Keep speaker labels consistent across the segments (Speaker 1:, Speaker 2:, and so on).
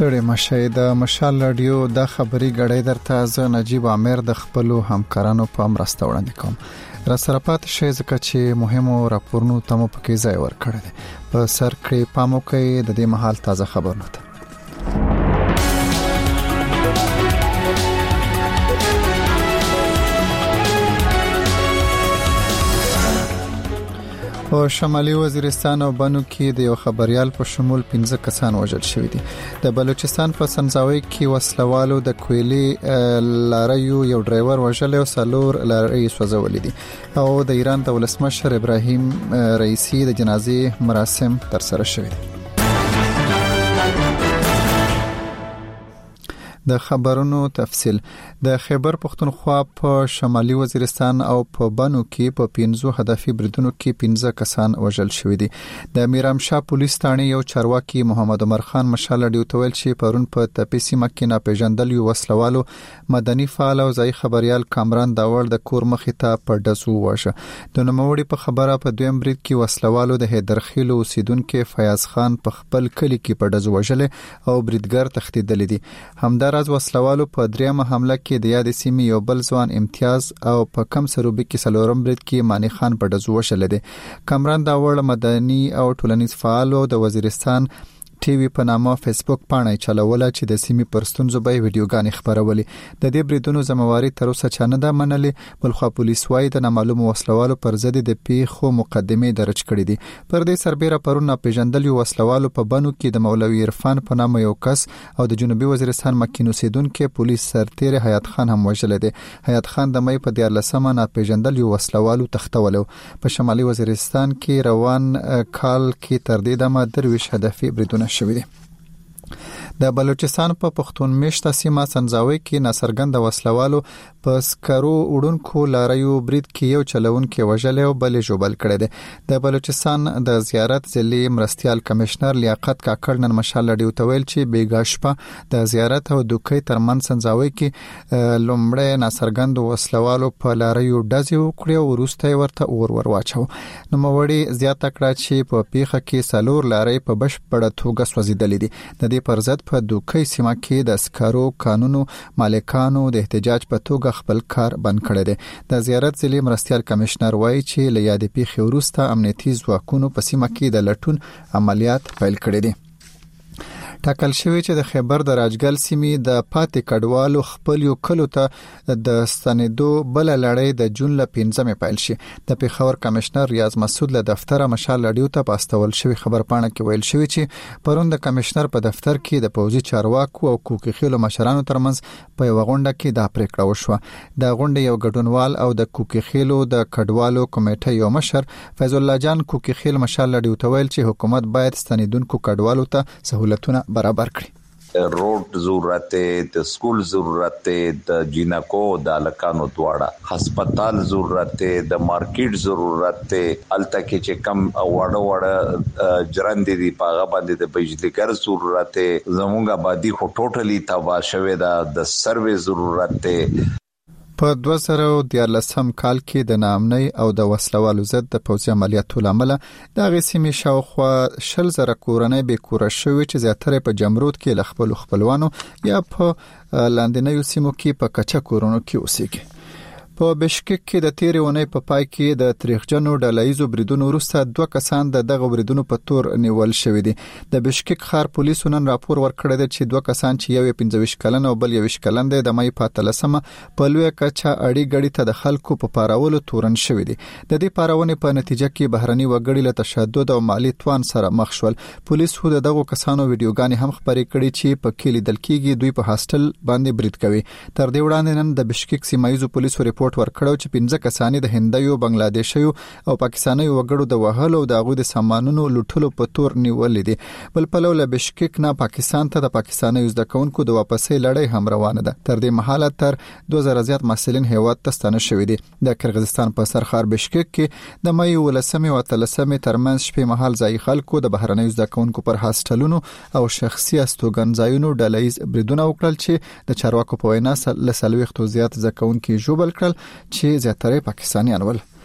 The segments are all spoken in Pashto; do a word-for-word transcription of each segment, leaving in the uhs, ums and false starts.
Speaker 1: ستړي مشه د مشال رادیو د خبري غړې درته ز نجيب عامر د خپل همکارانو په مرسته وړاندې کوم را سره پات شي ځکه چې مهمو راپورونو تمو پکې ځای ورکړل دي په سر کې پامو کې د دې محل تازه خبرونه ده. په شمالي وزیرستان او بنو کې د یو خبريال په شمول پنځه کسان وژل شوي دي. د بلوچستان په سنځاوي کې وسلوالو د کويلي لاریو یو ډرایور وژل او سالور لاري سوځولې دي او د ایران د ولسمشر ابراهیم رئیسی د جنازې مراسم تر سره شوي دي. د خبرونو تفصيل د خیبر پختونخوا په شمالي وزیرستان او په بنو کې په پنځو هدفي بریدونو کې پنځه کسان وژل شوي دي. د میرامشاه پولیس ثاني یو چارواکي محمد عمر خان مشال ډیو تویل چې پرون په تپسی مکه نه پیژندل یو وسلوالو مدني فعال او ځای خبريال کامران داوړ د کور مخې ته په دسو واشه. د نوموړي په خبره په دویم برید کې وسلوالو د هیدرخیل اوسیدونکو فیاض خان په خپل کلی کې په دزو وژل او بریدګر تختیدل دي. همدا راز وسلوالو په دریمه حمله کې د یاد سیمې یو بل ځوان امتیاز او په کم سروبي کې سلورم برید کې مانی خان په دزو وشل دي. کامران داوړ مدني او ټولنیز فعال او د وزیرستان ټي وي په نامه فیسبوک پاڼه چلوله چې د سیمې پرستونزو به ویډیوګانې خبرولې. د دې بریدونو ذمہواری تر اوسه چانه ده منلې، بلخو پولیس وايي د نامعلوم وسلوالو پر ضد د پیښو مقدمه درج کړې دي. پر دې سربېره پرون پیژندل یو وسلوالو په بنو کې د مولوي عرفان په نامه یو کس او د جنوبي وزیرستان مکینو سیدونکو پولیس سرتیر حیات خان هم وژل دي. حیات خان د مې په دیارلسمه نه پیژندل یو وسلوالو تختولو. په شمالي وزیرستان کې روان کال کې تر دې دمه درویش هدفي بریدونه شوی دی. د بلوچستان په پختون مشته سیمه سنځاوي کې ناصرګند وسلوالو په سکرو وډونکو لاریو برید کې یو چلون کې وژل او بل جوبل کړی دی. د بلوچستان د زیارت ځلې مرستيال کمشنر لیاقت کاکړ نن مشال ډیو تویل چې بیګاشپه د زیارت او دوکې ترمن سنځاوي کې لومړی ناصرګند وسلوالو په لاریو دزي وکړي او وروسته ورته اور ور واچو. نو موړي زیاته کړه چې په پیخه کې سالور لاري په بشپړه توګه سوځیدلې دي. د دې پر ضد په دوکې سیمه کې د سکرو قانونو مالکانو د احتجاج په توګه خپل کار بند کړی دی. د زیارت ځلې مرستيال کمشنر وایي چې له یاد پیښې وروسته امنیتي ځواکونو په سیمه کې د لټون عملیات پیل کړي دي. ټاکل شوی چې د خیبر د راجګل سیمې د پاتې کډوالو خپل یو کلو ته د ستنېدو بل لړۍ د جون ل پنځمه پیل شي. د پیښور کمشنر ریاض مسعود له دفتر مشال لډیو ته پاستول شوی خبر پاڼه کې ویل شوی چې پرون د کمشنر په دفتر کې د پوځي چارواکو او کوکي خېلو مشرانو ترمنځ په یو غونډه کې د پریکړه وشوه. د غونډې یو ګډونوال او د کوکي خېلو د کډوالو کمیټه یو مشر فیض الله جان کوکي خېل مشال لډیو ته ویل چې حکومت باید ستنیدونکو کډوالو ته سہولتونه برابر کړي.
Speaker 2: روډ ضرورت د سکول ضرورت د جینکو د الکانو دواړه هسپتال ضرورت د مارکیټ ضرورت الته کې چې کم وړه وړه جرند دي پاغه باندې د بجلیګر ضرورت زموږه آبادی خو ټوټلی تباہ شوه د سروې ضرورت.
Speaker 1: په دوه زره دیارلسم کال کې د نامنۍ او د وسلوالو ضد د پوځي عملیاتو لامل د غسیمې شاوخوا شل زره کورنۍ به کور شوي چې زیاتره په جمرود کې ل خپل خپلوانو یا په لاندنیو سیمو کې په کچا کورونو کې اوسېږي. په بشکک کې د تیرې ونې په پای کې د تاریخجنو ډلایزو بریدونو وروسته دوه کسان د دغه بریدونو په تور نیول شوی دي. د بشکک ښار پولیسو نن راپور ورکړی دی چې دوه کسان چې یو پنځه ویشت کلن او بل یو ویشت کلن دی د مې په تلسمه په لوی کچا اړي غړي ته د خلکو په پاراولو تورن شوی دي. د دې پاراونې په نتیجه کې بهرني وګړي له تشدد او مالی توان سره مخ شول. پولیس خو دغه کسانو ویډیوګانې هم خبرې کړي چې په کې لیدل کېږي دوی په هاستل باندې برید کوي. تر دې وړاندې نن د بشکک سیمایي پولیسو ریپورت ورکړو چې پنځه کسان د هندیو بنگلاديشیو او پاکستاني وګړو د وهلو او د غو د سامانونو لوټلو په تور نیولې دي. بل په لور بشکک نه پاکستان ته د پاکستاني یوز د کونکو د واپسې لړۍ هم روانه ده. تر دې مهاله تر دوه زره زیات مسلین هیواد ته ستنه شوې دي. د قرغیزستان په سرخار بشکک کې د مې ولسمه او تلسمه ترمنځ شپې مهال ځای خلکو د بهرنۍ یوز د کونکو پر هاستلونو او شخصي استوګنځایونو ډلایز بریدونه وکړل چې د چارواکو په وینا له سلويختو زیات ځکونکو جوړل کړل چې زیاتره پاکستانیان ول.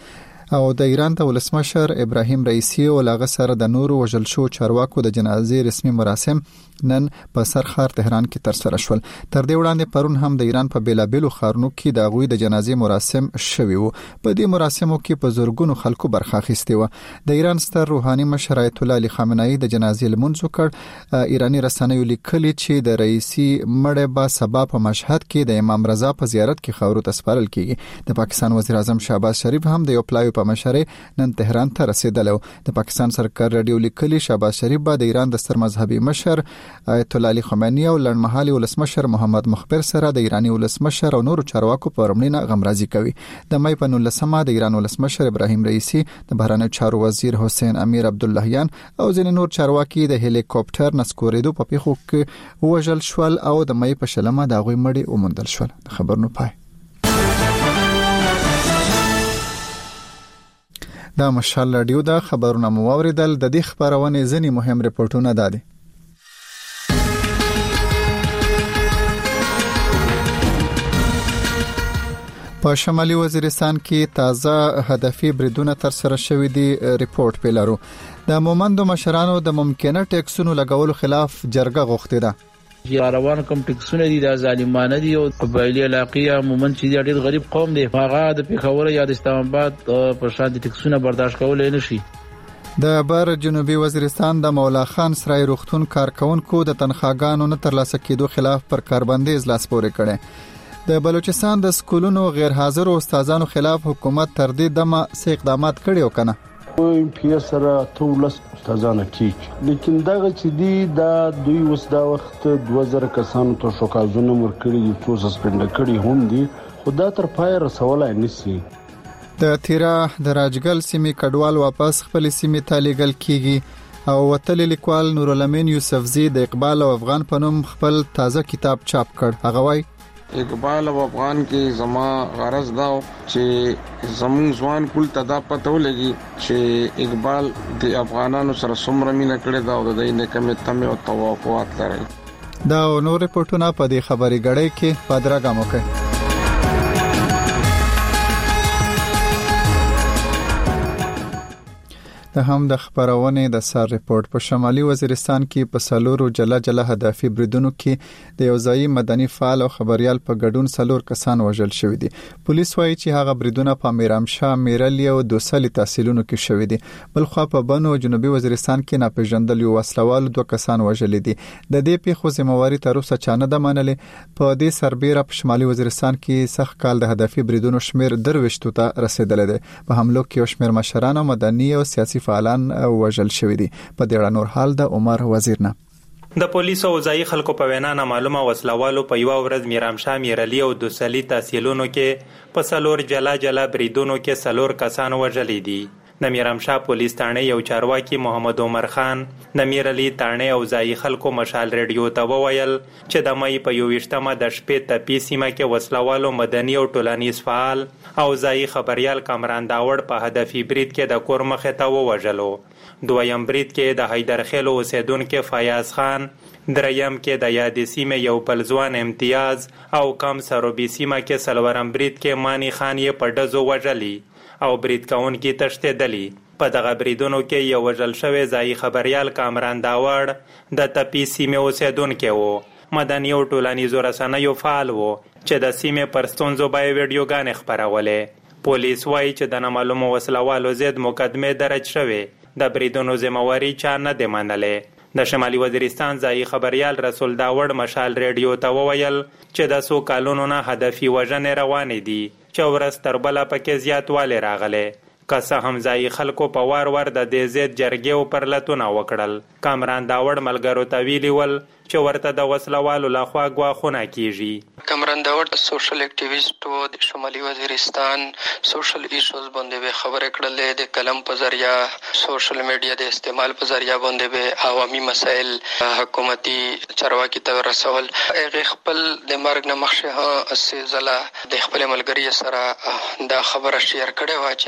Speaker 1: او د ایران د ولسمشر ابراهیم رئیسی او لاغه سره د نورو وژل شو چارواکو د جنازې رسمي مراسم نن په سرخار تهران کې تر سره شول. تر دې وړاندې پرون هم د ایران په بیلابیلو ښارونو کې د غوي د جنازې مراسم شوي وو. په دې مراسمو کې په زورګونو خلکو برخه اخیستې و. د ایران ستر روحاني مشر آیت الله علي خامنه‌ای د جنازې لمونځ وکړ. ایرانی رسنیو لیکلي چې د رئیسی مړ به سبا په مشهد کې د امام رضا په زیارت کې خاورو ته سپارل کیږي. د پاکستان وزیر اعظم شهباز شریف هم د یو پلایو په مشرۍ نن تهران ته رسیدلی. د پاکستان سرکار رادیو لیکلي شهباز شریف به د ایران د ستر مذهبي مشر آیت الله علي خامنه‌ای او لړمحالي ولسمشر محمد مخبر سره د ایرانی ولسمشر او نورو چارواکو په وړاندې غمرازي کوي. د مې په نولسمه د ایران ولسمشر ابراهیم رئیسی، د بهرنیو چارو وزیر حسین امیر عبداللهیان او ځینې نور چارواکي د هلیکوپټر نسکورېدو په پیښو کې وژل شول او د مې په شلمه د غوي مړي وموندل شول. خبر نو پای. دا مشال رادیو دا خبرونه مو اوریدل. د دې خبرونه ځینې مهم ریپورتونه دادي. په شمالي وزیرستان کې تازه هدفي بریدونه تر سره شوې دي. ریپورت پیلارو د مومندو مشرانو د ممکنه ټیکسونو لګولو خلاف جرګه غوښتې ده.
Speaker 3: یا روان کوم ټیکسونه دي د ظالمانه دي او قبایلی علاقې مومند چې ډېر غریب قوم دی، هغه د پیښور یا د اسلام آباد په شان دي ټیکسونه برداشت کولای نشي.
Speaker 1: د بر جنوبي وزیرستان د مولا خان سرای روغتون کارکونکو د تنخواګانو نه ترلاسه کېدو خلاف پر کاربندي اجلاس پورې کړي. د بلوچستان د سکولونو غیر حاضر استادانو خلاف حکومت تر دې دمه څه اقدامات کړي او کنه.
Speaker 4: ام پی اس سره ټولس استادانو کې لیکن دغه چې دی د دوی وسدا وخت دوه زره کسانو ته شوکازونه ورکړي دي، څو سسپند کړي هم دي، خدا تر پای رسولای نشي.
Speaker 1: د تیرا د راجګل سیمې کډوال واپس خپل سیمې ته لیږل کیږي او وتل لیکوال نور الامین یوسفزی د اقبال او افغان په نوم خپل تازه کتاب چاپ کړ. هغه وايي
Speaker 5: اقبال او افغان کې زما غرض دا چې زمون ځوان کول تدا پته ولګي چې اقبال د افغانانو سره څومره مینه کړې ده او د دې نه کومه تمه او توقعات لري.
Speaker 1: دا نور ریپورتونه په دې خبري غړې کې پادراګام وکړي. د هم د خبرونه د سر ریپورت په شمالي وزیرستان کې په سالورو جلا جلا هدفي بریدونو کې د یو ځای مدني فعال او خبريال په ګډون سالور کسان وژل شوی دي. پولیس وایي چې هغه بریدونه په میرامشاه، میرلی او دوسلی تحصیلونو کې شوی دي. بل خو په بنو جنوبي وزیرستان کې ناپېژندل یو وسلوال دوه کسان وژل دي. د دې پیښو ذمہواری تر اوسه چانه ده منلې. په دې سربېره په شمالي وزیرستان کې سخت کال د هدفي بریدونو شمیر درويشتو ته رسیدل دي. په حملو کې شمیر مشران او مدني او سیاسي فعالان وژل شوی دي. په دې اړه نور حال د عمر وزیر نه.
Speaker 6: د پولیسو او ځای خلکو په وینا نه معلومه وسلوالو په یو ورځ میرامشاه، میرلی او دوسلی تحصیلونو کې په سلور جلا جلا بریدونو کې سلور کسان وژل دي. د میرامشاه پولیس تانه یو چارواکي محمد عمر خان د میرلی تانه او ځای خلکو مشال ریډیو ته وویل چې د مې په یو ویشتمه د شپې ته پی سیمه کې وسلوالو مدني او ټولنیز فعال او ځای خبريال کامران داوړ په هدفي برید کې د کور مخې ته ووژلو. دویم برید کې د حیدرخیل اوسیدونکو فیاض خان، دریم کې د یادې سیمه یو بلځوان امتیاز او کم سروبي سیمه کې سلورم برید کې مانی خان یې په ډزو وژلی او برید کوونکي تښتېدلی. په دغه بریدونو کې یو وژل شوی ځای خبريال کامران داوړ د تپي سیمه اوسیدونکی و. مدني او ټولنیزو رسنیو فعال و چې د سیمې پر ستونزو به ویډیوګانې خپرولې. پولیس وایي چې د نامعلومو وسلوالو ضد مقدمې درج شوې. د بریدونو ذمہواری چا نه دی منلې. د شمالي وزیرستان ځای خبريال رسول داوړ مشال ریډیو ته وویل چې د سو کالونو نه هدفي وژنې روانې دي چې ورځ تر بله پکې زیاتوالی راغلی. که څه هم ځای خلکو په وار ور د دې ضد جرګې او پرلتونه وکړل. کامران داوړ ملګرو ته ویلي ول چې ورته د وسلوالو لخوا ګواښونه کیږي.
Speaker 7: کامران داوړ سوشل اکټیویسټ د شمالي وزیرستان سوشل ایشوز باندې خبرې کړلې. د کلم په ذریعہ سوشل میډیا د استعمال په ذریعہ باندې به عوامي مسائل حکومتي چارواکي ته رسول. هغه خپل د مرګ نه مخکې ها سه زله د خپل ملګری سره دا خبره شیر کړې و چې د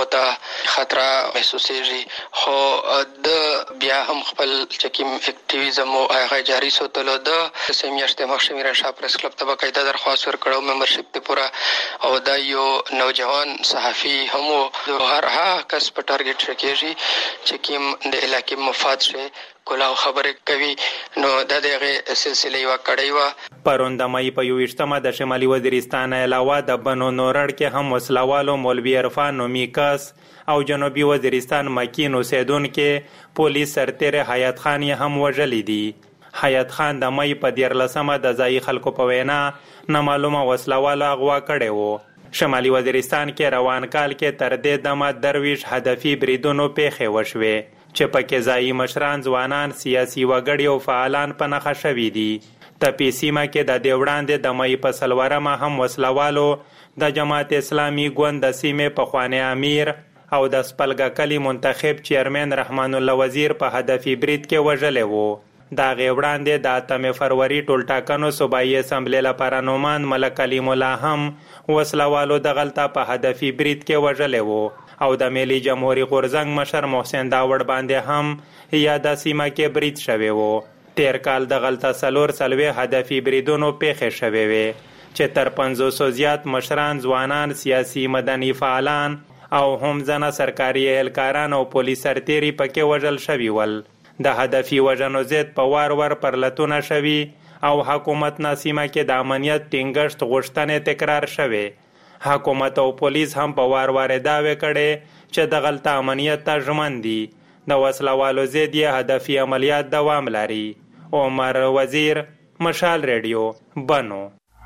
Speaker 7: ته خطر محسوسېږي، خو د بیا هم خپل چکیم اکټیویزم او هغه جاری ساتلو د سه میاشتې مخکې میرانشاه پریس کلب ته باقاعده درخواست ورکړو ممبرشپ ته پوره، او دا یو نوجوان صحافي هم هر هغه کس په ټارګټ شکېږي چې کوم د علاقې مفاد شي کلاو خبرې کوي، نو د دغه سلسله یو کړی و.
Speaker 6: پرون د مې په یوویشتمه د شمالي وزیرستان علاوه د بنو نورړ کې هم وسلوالو مولوي عرفان نومي کس او جنوبي وزیرستان مکین اوسیدونکو پولیس سرتیر حیات خان هم وژلی دي. حیات خان د مې په دیارلسمه د ځایي خلکو په وینا نامعلومه وسلوالو اغوا کړی و. شمالي وزیرستان کې روان کال کې تر دې دمه درویش هدفي بریدونو پیښې وشوې چې پکې ځایي مشران، ځوانان، سیاسي وګړي او فعالان په نښه شوي دي. تپې سیمه کې د دې وړاندې د مې په څلورمه هم وسلوالو د جماعت اسلامي ګوند د سیمې پخوانی امیر او د سپلګه کلي منتخب چیرمن رحمان الله وزیر په هدفي برید کې وژلی و. د هغې وړاندې د اتمې فروری ټولټاکنو صوبایي اسمبلۍ لپاره نوماند ملک کلیم الله هم وسلوالو دغلته په هدفي برید کې وژلی و، او د ملي جمهوریت غورځنګ مشر محسن داوړ باندې هم یا د سیمه کې برید شوی و. تیر کال دغلته څلور څلوېښت هدفي بریدونو پیښې شوې وې چې تر پنځوسو زیات مشران، ځوانان، سیاسي مدني فعالان او هم ځنه سرکاري اهلکاران او پولیس سرتیري پکې وژل شوي ول. د هدفي وژنو ضد په وار وار پرلتونه شوي او حکومت نه سیمه کې د امنیت ټینګښت غوښتنې تکرار شوې. حکومت او پولیس هم په وار وار دعوې کړې چې دغلته امنیت ته ژمن دي. د وسلوالو ضد یې هدفي عملیات دوام لري. عمر وزیر، مشال ریډیو، بنو.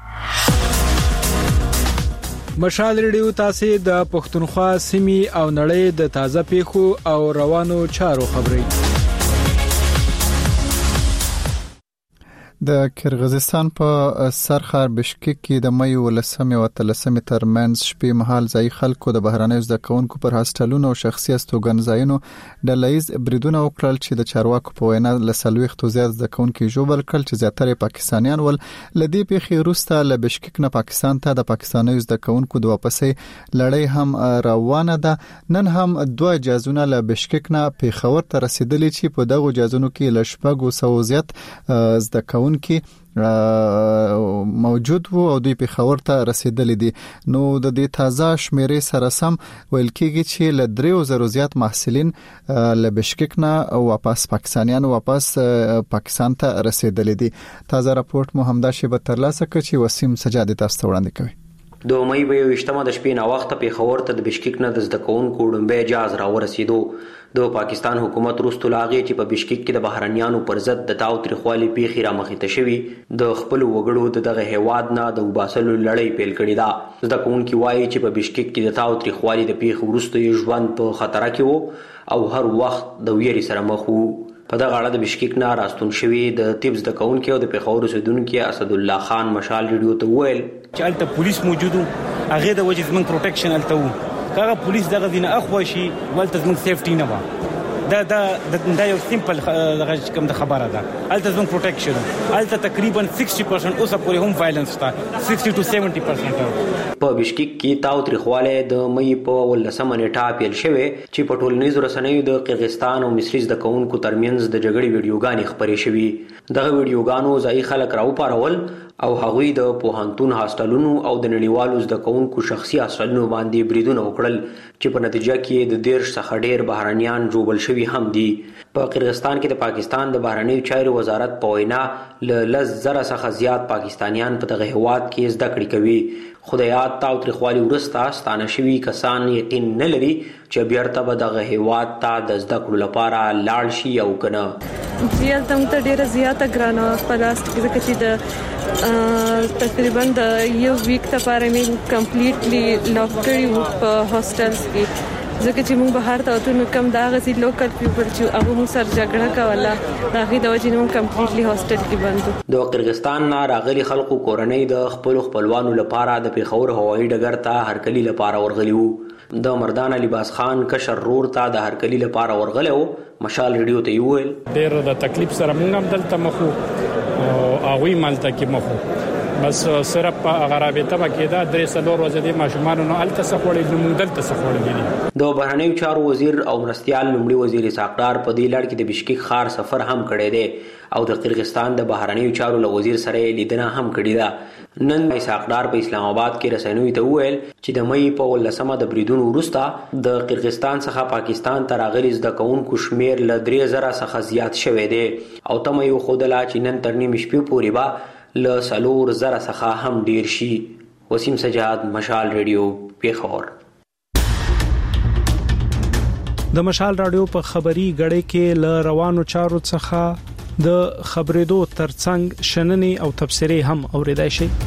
Speaker 8: مشال ریډیو تاسو د پښتونخوا سیمې او نړۍ د تازه پیښو او روانو چارو خبري.
Speaker 1: د کرغیزستان په سرخار بشکک کې د مې ولسمې او تلسمې ترمنځ شپې مهال ځای خلکو د بهرانیو زده کوونکو پر هاستلونو او شخصي استوګنځایونو ډلهیز بریدونه وکړل چې د چارواکو په وینا له څلوېښتو زیات زده کوونکو ژوبل کړل چې زیاتره پاکستانیان ول. لدې پیښې وروسته له بشکک نه پاکستان ته د پاکستانیو زده کوونکو د واپسې لړۍ هم روانه ده. نن هم دوه جازونه له بشکک نه پیښور ته رسیدلي چې په دغه جازونو کې له شپږو سوو زیات زده کوونکو کې موجود وو او دوی پیښور ته رسیدلي دي. نو د دې تازه شمیرې سره سم ویل کېږي چې له درې زرو زیات محصلین له بشکک نه واپس پاکستانیان واپس پاکستان ته رسیدلي دي. تازه راپورټ مو همدا شی به ترلاسه کړ چې وسیم سجادي تاسو ته وړاندې کوي.
Speaker 9: د مې په یوویشتمه د شپې نا وخت پیښور ته د بشکک نه د زده کوونکو ډومبه جاز را ورسېدو. د پاکستان حکومت وروسته لاغي چې په بشکک کې د بهرنیانو پر ضد د تاوتریخوالي پیښې را مخې ته شوي د خپل وګړو د دغه هیواد نه د وباسلو لړۍ پیل کړې ده. زده کوونکي وایي چې په بشکک کې د تاوتریخوالي د پیښې وروسته یې ژوند په خطر کې وو او هر وخت د ویرې سره مخ وو. په دغه اړه د بشکک نه راستون شوي د طب زده کوونکي او د پیښور اوسیدونکي اسد الله خان مشال ریډیو ته وویل
Speaker 10: چې هلته پولیس موجود وو، هغې د وجې زموږ پروټیکشن هلته وو. که هغه پولیس دغه ځای نه اخوا شي هلته زموږ سیفټي نه وه. دا دا دا یو سیمپل دغه کوم د خبره ده. هلته زموږ پروټیکشن هلته تقریبا شصت پرسنټ اوسه پورې هم وایلنس شته، شصت ټو سیونټي پرسنټ.
Speaker 9: په بشکک کې تاوتریخوالی د مې په ولسمه نیټه پیل شوی چې په ټولنیزو رسنیو د قرغیزستان او مصري زده کوونکو ترمنځ د جګړې ویډیوګانې خپرې شوي. دغه ویډیوګانو ځایي خلک راوپارول او هغوی د پوهنتون هاستلونو او د نړیوالو زده کوونکو شخصي هاستلونو باندې بریدونه وکړل چې په نتیجه کې د دیرش څخه ډیر بهرنیان ژوبل شوي هم دي. په قرغیزستان کې د پاکستان د بهرنیو چارو وزارت په وینا له لس زره څخه زیات پاکستانیان په دغه هیواد کې زده کړې کوي. خو د یاد تاوتریخوالي وروسته ستانه شوي کسان یقین نه لري چې بیرته به دغه هیواد ته د زده کړو لپاره لاړ شي او که نه.
Speaker 11: هلته موږ ته ډېره زیاته ګرانه په لاس کې ځکه چې د تقریبا د یو ویک لپاره مې کمپلیټلی لاک کړي وو په هاسټلز کې، ځکه چې موږ بهر ته وتو نو کم دا غسي لوکل پیپل چې هغه موږ سره جګړه کوله د هغې د وجې نه موږ کمپلیټلی هاسټل کې بند وو.
Speaker 9: د قرغیزستان نه راغلي خلکو کورنۍ د خپلو خپلوانو لپاره د پیښور هوایي ډګر ته هرکلي لپاره ورغلي وو. د مردان لباس خان کشر رور ته د هرکلي لپاره ورغلی وو. مشال ریډیو ته یې وویل
Speaker 12: ډېر د تکلیف سره موږ هم دلته مخ وو او هغوی هم هلته کې مخ وو. بس صرف غرابته بکیدا درې سلور ورځې د ماشومان نو ال تسخوړې د مونږ دل تسخوړې
Speaker 9: د بهرنیو چارو وزیر او مرستيال لومړي وزیر اسحاق ډار په دې لړ کې د بشکیک ښار سفر هم کړی دی او د قرغیزستان د بهرنیو چارو له وزیر سره لیدنه هم کړې ده. نن اسحاق ډار په اسلام آباد کې رسنیو ته وویل چې د مې په ولسمه د بریدونو وروسته د قرغیزستان څخه پاکستان ته راغلي زده کوونکو شمیر له درې زره څخه زیات شوی دی او تمه یې ښودله چې نن تر نیمې شپې پورې به له څلور زره څخه هم ډیر شي. وسیم سجاد، مشال ریډیو، پیښور.
Speaker 8: د مشال رادیو په خبري غړې کې ل روانو چارو څخه د خبرېدو ترڅنګ شننې او تبصرې هم اوریدای شي.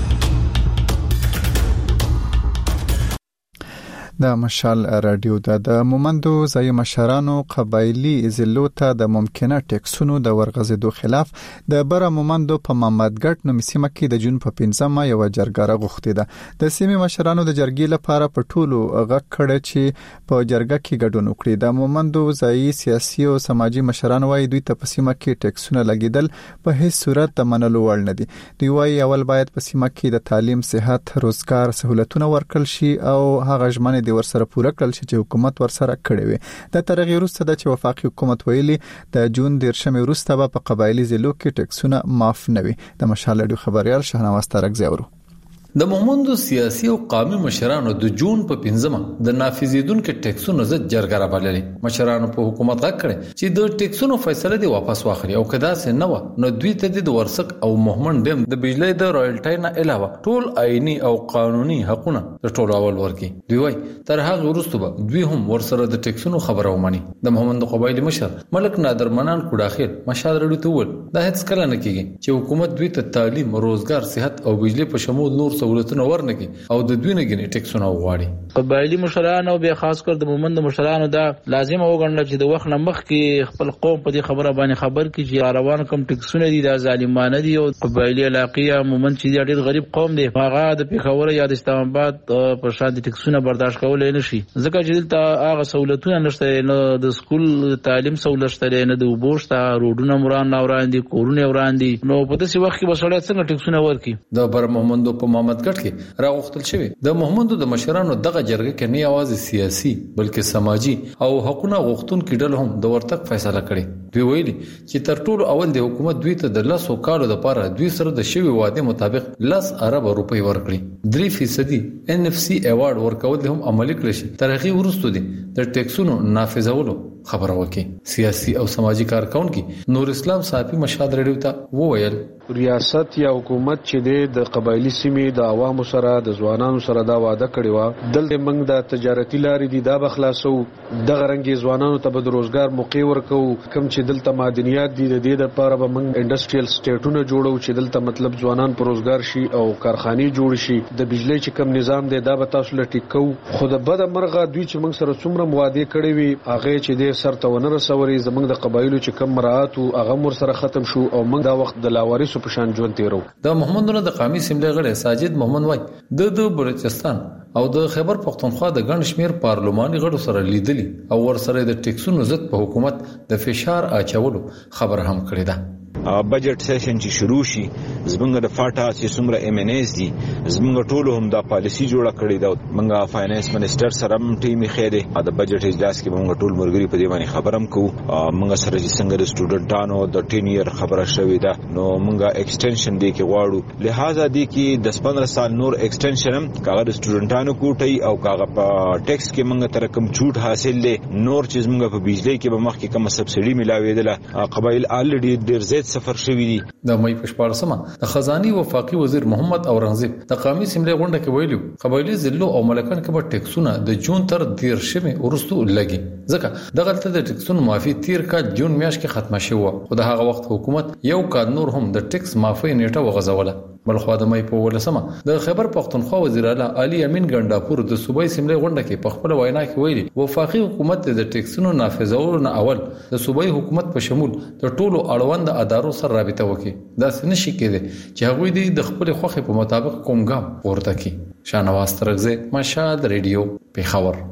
Speaker 1: د مشال رادیو د مومندو ځای مشرانو قبایلی ضلعو ته د ممکنه ټیکسونو د ورغزیدو خلاف د بره مومندو په محمدګټ نومي سیمه کې د جون په پنځمه یو جرګه غوښتې ده. د سیمې مشرانو د جرګې لپاره په ټولو غږ کړی چې په جرګه کې ګډون وکړي. د مومندو ځای سیاسي او سماجی مشران وايي دوی ته په سیمه کې ټیکسونه لګیدل په هیڅ صورت د منلو وړ نه دي. دوی وايي اول باید په سیمه کې د تعلیم، صحت، روزګار سہولتونه ورکړل شي او هغه ژمنې ورسره پوره کړل شي چې حکومت ورسره کړی وي. د ترغیب وروسته د چې وفاقي حکومت ویلي د جون دیرشمې وروسته به په قبایلی ضلعو کې ټیکسونه معاف نه وي. د مشال رادیو خبريال شهنواز ترکزی اورو.
Speaker 13: د مومندو سیاسي او قومي مشرانو د جون په پنځمه د نافذیدونکو ټیکسونو زد جرګه رابللې. مشرانو په حکومت غږ کړي چې د ټیکسونو فیصله دی واپس واخلي او کدا سه نه و نو دوی ته د ورسک او مهمن ډیم د بجلی د رایلټای نه علاوه ټول آئینی او قانوني حقوقونه د ټول اول ورکي. دوی وای تر هغه وروسته به دوی هم ورسره د ټیکسونو خبره ومني. د مومندو قبایلی مشر ملک نادر منان کوډاخیل مشال رډو ته ول دا هیڅ کله نه کیږي چې حکومت دوی ته تعلیم، روزګار، صحت او بجلی په شمول نور سہولتونه ورنکي او د دوی نه غني ټیکسونه وغواړي.
Speaker 3: قبایلی مشران او به خاص کر د مومند مشرانو دا لازم وګڼل چې د وخت نمخ کې خپل قوم په دې خبره باندې خبر کی چې روان کم ټیکسونه دي د ظالمانه دي او قبایلی علاقې مومند چې ډېر غریب قوم دی هغه د پیښور یا د اسلام آباد په شان دي ټیکسونه برداشت کولای نشي ځکه چې دلته هغه سہولتونه نشته، نه د سکول تعلیم سہولت شته، نه د وبوشته روډونه مران نه وړاندې کورونه وړاندې. نو په داسې وخت کې بسړی څنګه ټیکسونه ورکي؟
Speaker 13: د بر محمدو په محمدګټ کې راغختل شوی د محمدو د مشرانو دغه جرګه کې نه یوازې سیاسي بلکې سماجی او حقوقي غوښتونکو ډله هم د ورتک فیصله کړې. دوی ویلي چې تر ټولو اول د حکومت دوی ته د لاسو کالو لپاره دوی سره د شوی واده مطابق لس ارب روپۍ ورکړي. درې فیصدي ان اف سی ایوارډ ورکول هم عملي کړی شي. تر هغه وروسته دي د ټیکسونو نافذولو خبره وکړي. سیاسي او سماجی کارکونکي نور اسلام صاحب مشاد رډیو ته وویل
Speaker 4: ریاست یا حکومت چې د قبایلی سیمې د عوامو سره د ځوانانو سره دا وعده کړی و دلته موږ د تجارتي لارې دي دا بخلاصو د غرنګي ځوانانو ته د روزګار موقع ورکو کوم چې دلته معدنیات دي د دې لپاره به موږ انډستریال سټیټونه جوړو چې دلته مطلب ځوانان پر روزګار شي او کارخانه جوړ شي. د بجلی چې کوم نظام دی دا به تاسو له ټیکو خود بد مرغه دوی چې موږ سره څومره وعده کړی وي هغه چې د سر ته ونه رسوري زموږ د قبایلو چې کوم مراعات او هغه مر سره ختم شو او موږ دا وخت د لاوارث په شان ژوند تیرو.
Speaker 13: د محمدونو د قومي سیملې غړي ساجد محمد وای د د بلوچستان او د خیبر پختونخوا د ګڼ شمیر پارلماني غړو سره لیدلي او ور سره د ټیکسونو ضد په حکومت د فشار اچولو خبر هم کړی ده.
Speaker 14: بجټ سیشن چې شروع شي زمونږ د فاټا چې څومره ایم ان ایز دي زمونږ ټولو هم دا پالیسی جوړه کړې ده. موږ فاینانس منسٹر سره هم ټیمي خېده د بجټ اجلاس کې موږ ټول مرګري په دې باندې خبرم کوو. موږ سره چې څنګه د سټوډنټانو د ټین ایئر خبره شوې ده نو موږ ایکسټنشن دی کې غواړو لہذا دی کې دس پندرہ سال نور ایکسټنشن هم کاغه د سټوډنټانو کوټي او کاغه په ټیکس کې موږ تر کوم چوټ حاصل لې نور چې موږ په بجلی کې به مخ کې کوم سبسيډي ملاويدله قبایل الریډي ډیر زیات سفر شوی دي.
Speaker 13: د مې پښپارسمه د خزاني وفاقي وزیر محمد اورنګزیب د قومي سیملې غونډه کې ویلو قبایلی ضلعو او ملکان کې به ټیکسونه د جون تر دیر شمه ورستو لګي ځکه دغه ته د ټیکسونو معافي تیر کا جون میاشت کې ختمه شوه خو د هغه وخت حکومت یو کال نور هم د ټیکس معافي نیټه وغځوله. بلخوا د مې په ولسمه د خیبر پختونخوا وزیر اعلی علي امین ګنداپور د صوبای سیملې غونډه کې په خپل وینا کې ویلي وفاقي حکومت د ټیکسونو نافذولو نه اول د صوبای حکومت په شمول د ټولو اړوند ادارو سره رابطه وکړي. دا څنګه شي کېږي چې هغوی د خپل خوخه په مطابق کوم ګام ورته کړي. شانواز ترغزه مشاد ریډیو پیښور.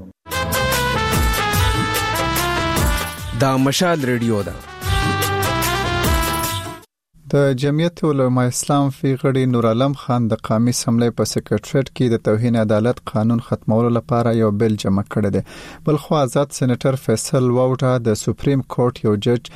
Speaker 15: دا مشال ریډیو دا
Speaker 1: د جمعیت علماء اسلام فی غړي نور عالم خان د قومي اسمبلی په سکریټریټ کې د توهین عدالت قانون ختمولو لپاره یو بل جمع کړی دی. بل خو آزاد سېنیټر فیصل واوټا د سپریم کورټ یو جج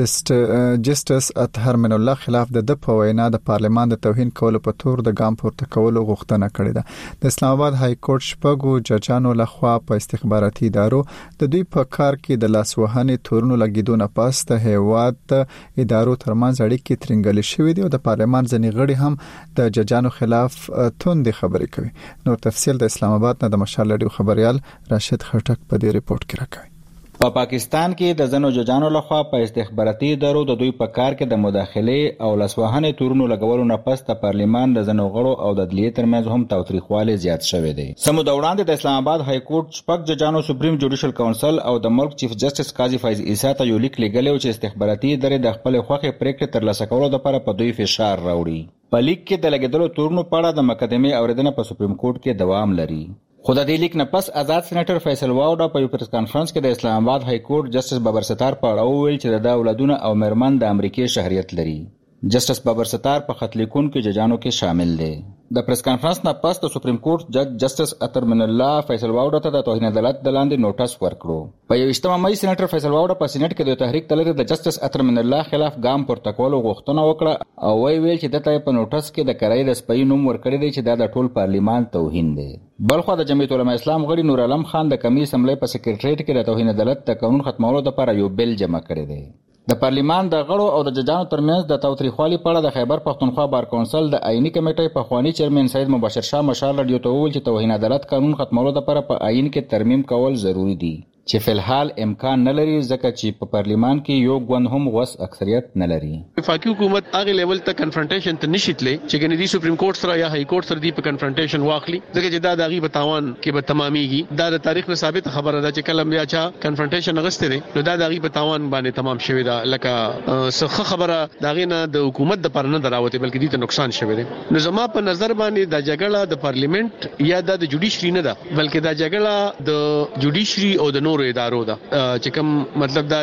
Speaker 1: جسټس اطهر من الله خلاف د د په وینا د پارلمان د توهین کولو په تور د ګام پورته کولو غوښتنه کړې ده. د اسلام آباد های کورټ شپږو ججانو لخوا په استخباراتي ادارو د دوی په کار کې د لاسوهنې تورونو لګیدونه پاس د هیواد ادارو ترمنځ اړیکې ترنګ غلي شوې دي او د پارلمان ځنی غړي هم د ججانو خلاف توندې خبرې کوي. نو تفصیل د اسلام آباد نه د مشال رادیو خبريال راشد خټک په دې ریپورت کې راکوي.
Speaker 15: په پاکستان کې د زنو ججانو لخوا په استخباراتي ادارو د دوی په کار کې د مداخله او لاسوهنې تورونو لګولو نه پس د پارلمان د زنو غړو او د عدلیې ترمنځ هم تاوتریخوالی زیات شوی دی. سمو د وړاندې د اسلام آباد های کورټ شپږ ججانو سپریم جوډیشل کونسل او د ملک چیف جسټس قاضي فیض عیسی ته یو لیک لګلی چې استخباراتي ادارې د خپل خوخه پریکړه ترلاسه کولو لپاره په دوی فشار راوړي. په لیک کې د لګیدلو تورونو په اړه د مقدمې اوریدنه په سپریم کورټ کې دوام لري. خو د دې لیک نه پس آزاد سېنیټر فیصل واوډا په یو پریس کانفرنس کې د اسلام آباد های کورټ جسټس بابر ستار په اړه وویل چې د اولادونه او مرمن د امریکای شهریت لري. جسټس بابر ستار په خط لیکونکو ججانو کې شامل دی. د پریس کانفرنس نه پس د سپریم کورټ جج جسټس اطهر من الله فیصل واوډا ته د توهین عدالت د لاندې نوټس ورکړو. په یوویشتمه مې سېنیټر فیصل واوډا په سېنات کې د تحریک تلری د جسټس اطهر من الله خلاف ګام پورته کولو غوښتنه وکړه او وی ویل چې دته په نوټس کې د کرای د سپي نوم ورکړی دی چې دا د ټول پارلیمان توهین دی. بلخو د جمعیت علماء اسلام غړي نور عالم خان د کمی اسمبلی په سکریټریټ کې د توهین عدالت د قانون ختمولو لپاره یو بل جمع کړی دی. د پارلیمان د غړو او د ججانو ترمنځ د تاوتریخوالي په اړه د خیبر پښتونخوا بار کونسل د آئینی کمیټې په خوانی چیرمن سید مبشر شاه مشال رادیو ته وویل چې توهین عدالت قانون ختمولو لپاره په آئین کې ترمیم کول ضروری دي چې فلحال امکان نه لري ځکه چې په پارلیمان کې یو ګوند هم وس اکثریت نه لري.
Speaker 16: وفاقي حکومت هغه لیول ته کنفرنټیشن ته نشیتلې چې ګنې دی سپریم کورټ سره یا های کورټ سره دی په کنفرنټیشن واخلي ځکه چې دا دغه بتاوان کې به تماميږي. دا د تاریخ نه ثابت خبره ده چې کله بیا چا کنفرنټیشن غسته دي نو دا دغه بتاوان باندې تمام شوی دا لکه څه خبره دغه نه د حکومت د پر نه دراوته بلکې دې ته نقصان شوی دی. نو زما په نظر باندې د جګړه د پارلیمنت یا د جوډیشري نه ده بلکې د جګړه د جوډیشري او د نورو ادارو ده چې کوم مطلب دا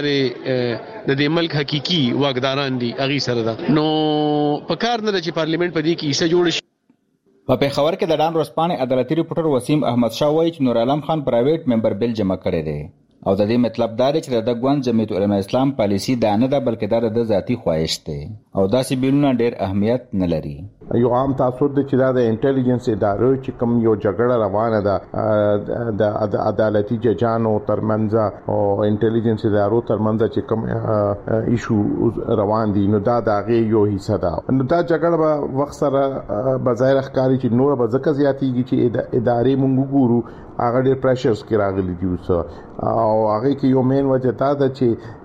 Speaker 16: د دې ملک حقيقي واګداران دي اغي سره ده. نو په کار نه چې پارلیمنت په دې کې حصہ جوړ شي.
Speaker 15: په پیښور کې د ډان ورسپانې عدالتي ریپورټر وسیم احمد شاه وایي چې نور عالم خان پرایویټ ممبر بل جمع کړی دی او د دې مطلب دا دی چې د ګوند جمعیت علماء اسلام پالیسی دا نه ده بلکې دا د ذاتی خواهش دی او داسې بیلونه ډېر اهمیت نه لري.
Speaker 17: یو عام تاثر د چې دا د انټيليجنس ادارو چې کوم یو جګړه روانه ده د عدالتي ججانو ترمنځ او انټيليجنس ادارو ترمنځ چې کوم ایشو روان دي نو دا دغه یو حصہ ده. نو دا جګړه به وخت سره بظاهر ښکاري چې نور به ځکه زیاتېږي چې ادارې مونږ ګورو هغه ډېر پریشرز کې راغلي دي او هغه کې یو مین وجه دا ده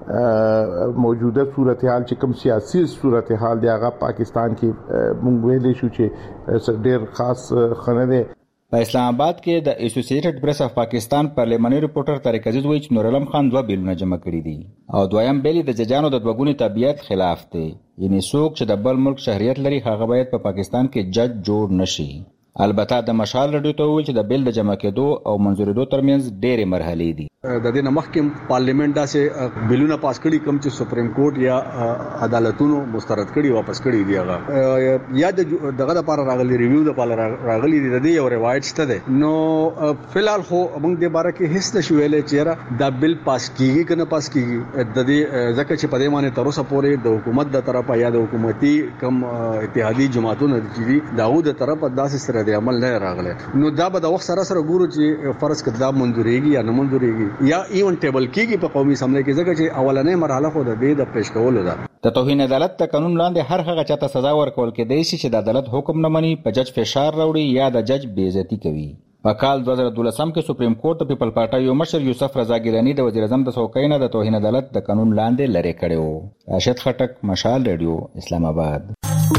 Speaker 17: چې موجوده صورتحال چې کوم سیاسي صورتحال دی هغه پاکستان کې مونږ ویلې شو چې ډېر خاص خنه ده.
Speaker 15: په اسلام آباد کې د اسوسییټډ پریس اف پاکستان پارلیماني ریپورټر طارق عزیز وایي چې نور عالم خان دوه بیلونه جمع کړي دي او دویم بیل د ججانو د دوګونی طبيعت خلاف دی. یعنی څوک چې د بل ملک شهریت لري هغه باید په پاکستان کې جج جوړ نشي. البته د مشال رادیو ته ویل چې د بیل د جمع کېدو او منځورېدو ترمنځ ډېرې مرحلې دي.
Speaker 18: د دې نه مخکې پارلیمنت داسې بیلونه پاس کړي کوم چې سپریم کورټ یا عدالتونو مسترد کړي واپس کړي دي هغه یا دغه لپاره راغلي ریویو لپاره راغلي دي. د دې یو روایت شته ده. نو فلحال خو موږ د باره کې هیڅ نشو ویلې چې دا بیل پاس کیږي کنه پاس کیږي. د دې ځکه چې په دې باندې تر اوسه پورې د حکومت د طرفه یا د حکومتي کم اتحادي جماعتونو چې داو د طرفه داسې سره د عمل نه راغله. نو دا به د وخت سره سره ګورو چې فرض کړه دا منځوريږي یا نه منځوريږي یا ایون ټیبل کېږي په قومي اسمبلی کې ځکه چې اولنې مرحله خو د دې د پیش کولو ده.
Speaker 15: د توهین عدالت د قانون لاندې هر هغه چاته سزا ورکول کېدای شي چې د عدالت حکم نه مني په جج فشار راوړي یا د جج بې عزتي کوي. په کال دوه زره دولسم کې سپریم کورټ د پیپل پارټي یو مشر یوسف رضا ګیلانی د وزیر اعظم د څوکۍ نه د توهین عدالت د قانون لاندې لری کړی و. راشد خټک، مشال ریډیو، اسلام آباد.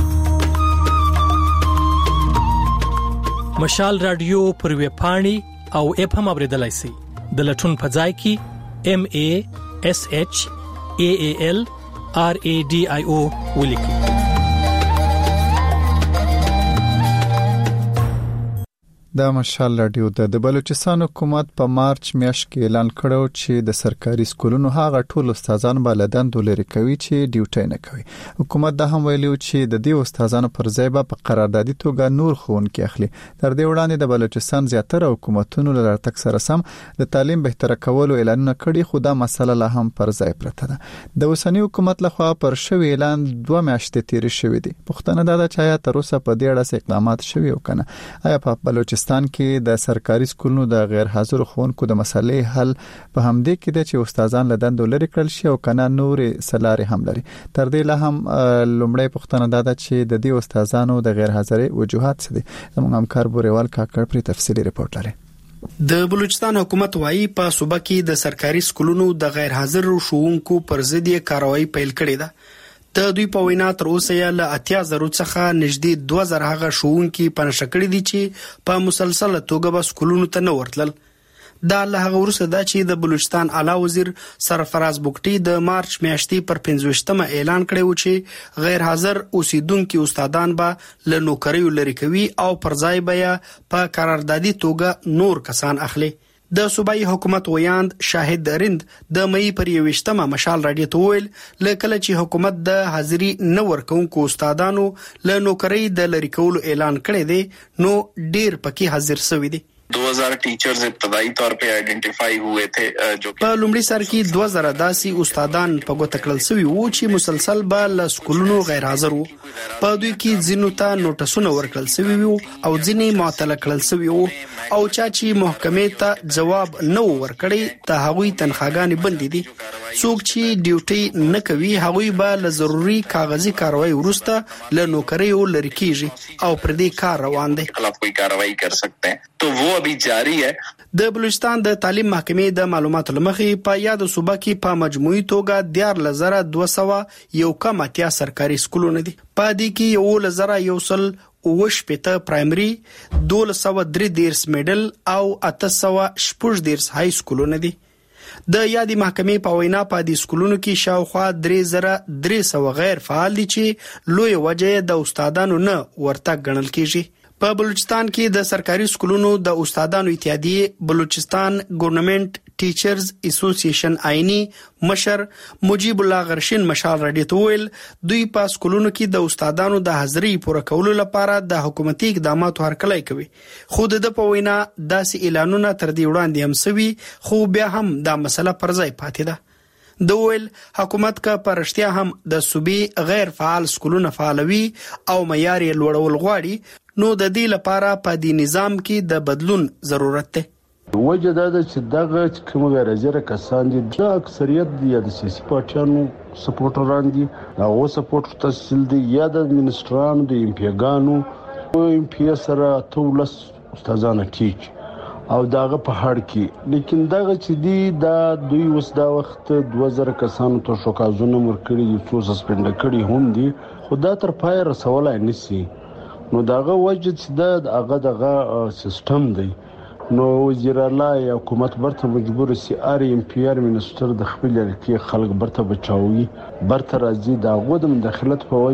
Speaker 19: مشال رادیو پر ویب پاڼې او اپ هم اوریدلای شئ. د لټون په ځای کې ام ا اس اچ ا ا ال ار ا ډي آی او ولیکئ.
Speaker 1: د مشال رادیو د بلوچستان حکومت په مارچ میاشت کې اعلان کړو چې د سرکاري سکولونو هغه ټول استادان بلدان دولري کوي چې ډیوټي نه کوي. حکومت دا هم ویلي چې د دې استادانو پر ځای به په قراردادي توګه نور ښوونکي اخلي. تر دې وړاندې د بلوچستان زیاتره حکومتونو له راتګ سره سم د تعلیم بهتر کولو اعلانونه کړي، خو دا مسله لا هم پر ځای پرته ده. د اوسنی حکومت لخوا پر شوی اعلان دوه میاشتې تیرې شوې دي. پښتنه دا چې آیا تر اوسه په دې اړه اقدامات شوي او کنه. آیا په بلوچستان کې د سرکاري سکولونو د غیر حاضر ښوونکو د مسلې حل په همدې کې دی چې استادان له دندو لري کړل شي او کنه نور سلاري هم لري؟ تر دې لا هم لومړی پښتنه دا ده چې د دې استادانو د غیر حاضرۍ وجوهات څه دي؟ زموږ همکار بوريوال کاکړ پر تفصیلی رپورت لري.
Speaker 20: د بلوچستان حکومت وايي په صوبه کې د سرکاري سکولونو د غیر حاضر ښوونکو پر ضد کاروایی پیل کړې ده. د دوی په وینا تر اوسه یې له اتیا زرو څخه نږدې دوه زره هغه ښوونکي په نشه کړي دي چې په مسلسله توګه به سکولونو ته نه ورتلل. دا له هغه وروسته ده چې د بلوچستان اعلی وزیر سرفراز بوکټي د مارچ میاشتې پر پنځویشتمه اعلان کړی و چې غیر حاضر اوسیدونکي استادان به له نوکریو لري کوي او پر ځای به یې په قراردادي توګه نور کسان اخلي. د صوبایي حکومت ویاند شاهد رند د مې پر یوشتمه مشال رادیو ته ویل لکه چې حکومت د حاضری نه ورکوونکو استادانو له نوکری د لری کولو اعلان کړی دی نو ډیر پکې حاضر شوی دي.
Speaker 21: दो हज़ार टीचर्स इब्तदाई तौर पे आइडेंटिफाई हुए थे जो
Speaker 20: په لومړي سر کې دوه زره داسي استادان په ګوته کړل شوی وو چې مسلسل به له سکولونو غیر حاضر وو. په دوی کې ځینو ته نوټسونه ورکړل شوی وو او ځینې معطل کړل شوی وو او چا چې محکمې ته جواب نه ورکړي ته هغوی تنخواګانې بندې دي. څوک چې ډیوټي نه کوي هغوی به له ضروري کاغذي کاروایی وروسته له نوکریو لري کیږي او پر دې کار روان دي.
Speaker 21: خلاف کوئی کاروایی کر سکتے ہیں تو وہ ابھی جاری ہے.
Speaker 20: د بلوچستان د تعلیم محکمې د معلوماتو لمخې په یاد صوبه کې په مجموعي توګه دیار لزره دوه سوه یو کم اتیا سرکاري سکولونه دي. په دې کې یو لزره یو سل اوش پته پرایمري، دوه سوه درې دیرس میډل او اته سوه شپږ دیرس های سکولونه دي. د یادې محکمې په وینا په دې سکولونو کې شاوخوا درې زره درې سوه غیر فعال دي چې لوی وجه د استادانو نه ورتګ ګڼل کیږي. په بلوچستان کې د سرکاري سکولونو د استادانو اتحادیه بلوچستان ګورنمنت ټیچرز اسوسییشن آئینی مشر مجیب الله غرشین مشال رادیو ته ویل دوی په سکولونو کې د استادانو د حاضرۍ پوره کولو لپاره د حکومتي اقداماتو هرکلی کوي. خو د په وینا داسې اعلانونه تر دې وړاندې هم سوي خو بیا هم دا مسله پر ځای پاتې ده. د ویل حکومت کا پرشتیا هم د صوبې غیر فعال سکولونه فعالوي او معیار یې لوړول غواړي نو د دې لپاره په دې نظام کې د بدلون ضرورت دی.
Speaker 4: وجه دا ده چې دغه کوم غیر حاضر کسان دي د اکثریت دي یا د سیاسي پارټیانو سپورټران دي هغه سپورټ تحصیل دي یا د منسټرانو د امپیګانو او امپی سره تولس استادانه ټیچ او داغه په هړ کې لیکن دغه چې دی دا دوی وس دا وخت دوه زره کسانو ته شوکازونه ورکړي دي څو سسپند کړي هم دي خدا تر پای رسولای نسی نو داغه وجه چې د هغه دغه سیستم دی نو وزیر اعلی یا حکومت برته مجبور سی ار ام پی ار منسټر د خپل لکه خلک برته بچاوي برته راځي دا غو د مداخلت په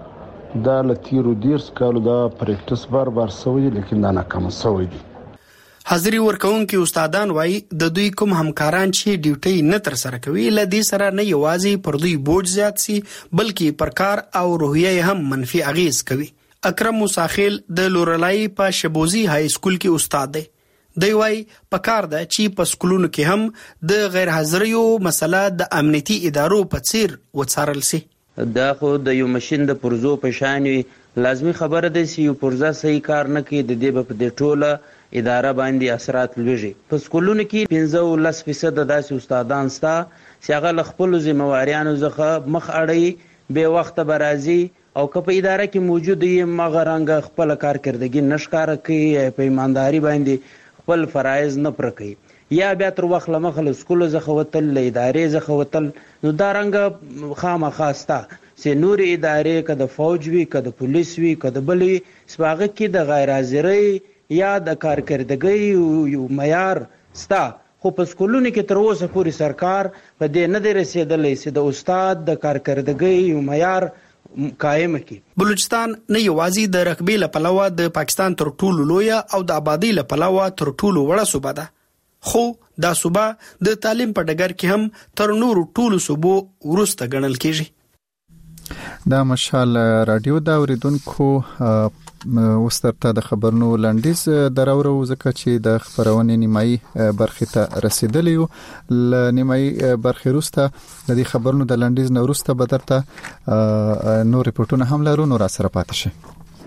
Speaker 4: وجه دا لتیرو دیرس کالو دا پریکټس بار بار سوي لیکن دا ناکام سوي دي.
Speaker 20: حاضری ورکوونکي استادان وایي د دوی کوم همکاران چې ډیوټي نه تر سره کوي ل دې سره نه یوازې پر دوی بوج زیات سي بلکې پر کار او روحیه هم منفي اغیز کوي. اکرم مساخیل د لورلای په شبوزی های سکول کې استاد دی. دی وای په کار ده چې په سکولونو کې هم د غیر حاضریو مسله د امنیتي ادارو په څیر وڅارل سي.
Speaker 22: دا خو د یو ماشين د پرزو په شان وي لازمي خبره ده چې یو پرزا صحیح کار نه کوي د دې په دې ټوله اداره باندې اثرات لوي. په سکولونو کې پنځه لس فیصد داسې استادان ستا چې هغه خپل ذمہواریانو څخه مخ اړي به وخت برازي او که په اداره کې موجود یې مغرانګه خپل کارکردګي نشکاره کوي په ایمانداري باندې خپل فرایض نه پر کوي یا بیا تر وخت لمخه سکول زخوتل له ادارې زخوتل نو دا رنګ خامخاستا چې نور ادارې که د فوج وي که د پولیس وي که د بلې سپاغه کې د غیر حاضرۍ یا د کارکردګۍ یو معیار ستا خو په سکولونو کې تر اوسه پورې سرکار په دې نه دی رسېدلی چې د استاد د کارکردګۍ یو معیار قائم کړي.
Speaker 20: بلوچستان نه یوازې د رقبې له پلوه د پاکستان تر ټولو لوی او د آبادی له پلوه تر ټولو وړه صوبه ده، خو دا صوبه د تعلیم په ډګر کې هم تر نورو ټولو صوبو وروسته ګڼل کیږي.
Speaker 1: دا مشال رادیو دا اوریدونکو وسترته د خبرونو لنډیز دراورو ځکه چې د خبرونې نیمایي برخې ته رسیدلی یو. ل نیمایي برخې وروسته د دې خبرونو د لنډیز نه وروسته به درته نور ریپورتونه هم لرو، نو را سره پاتې شئ.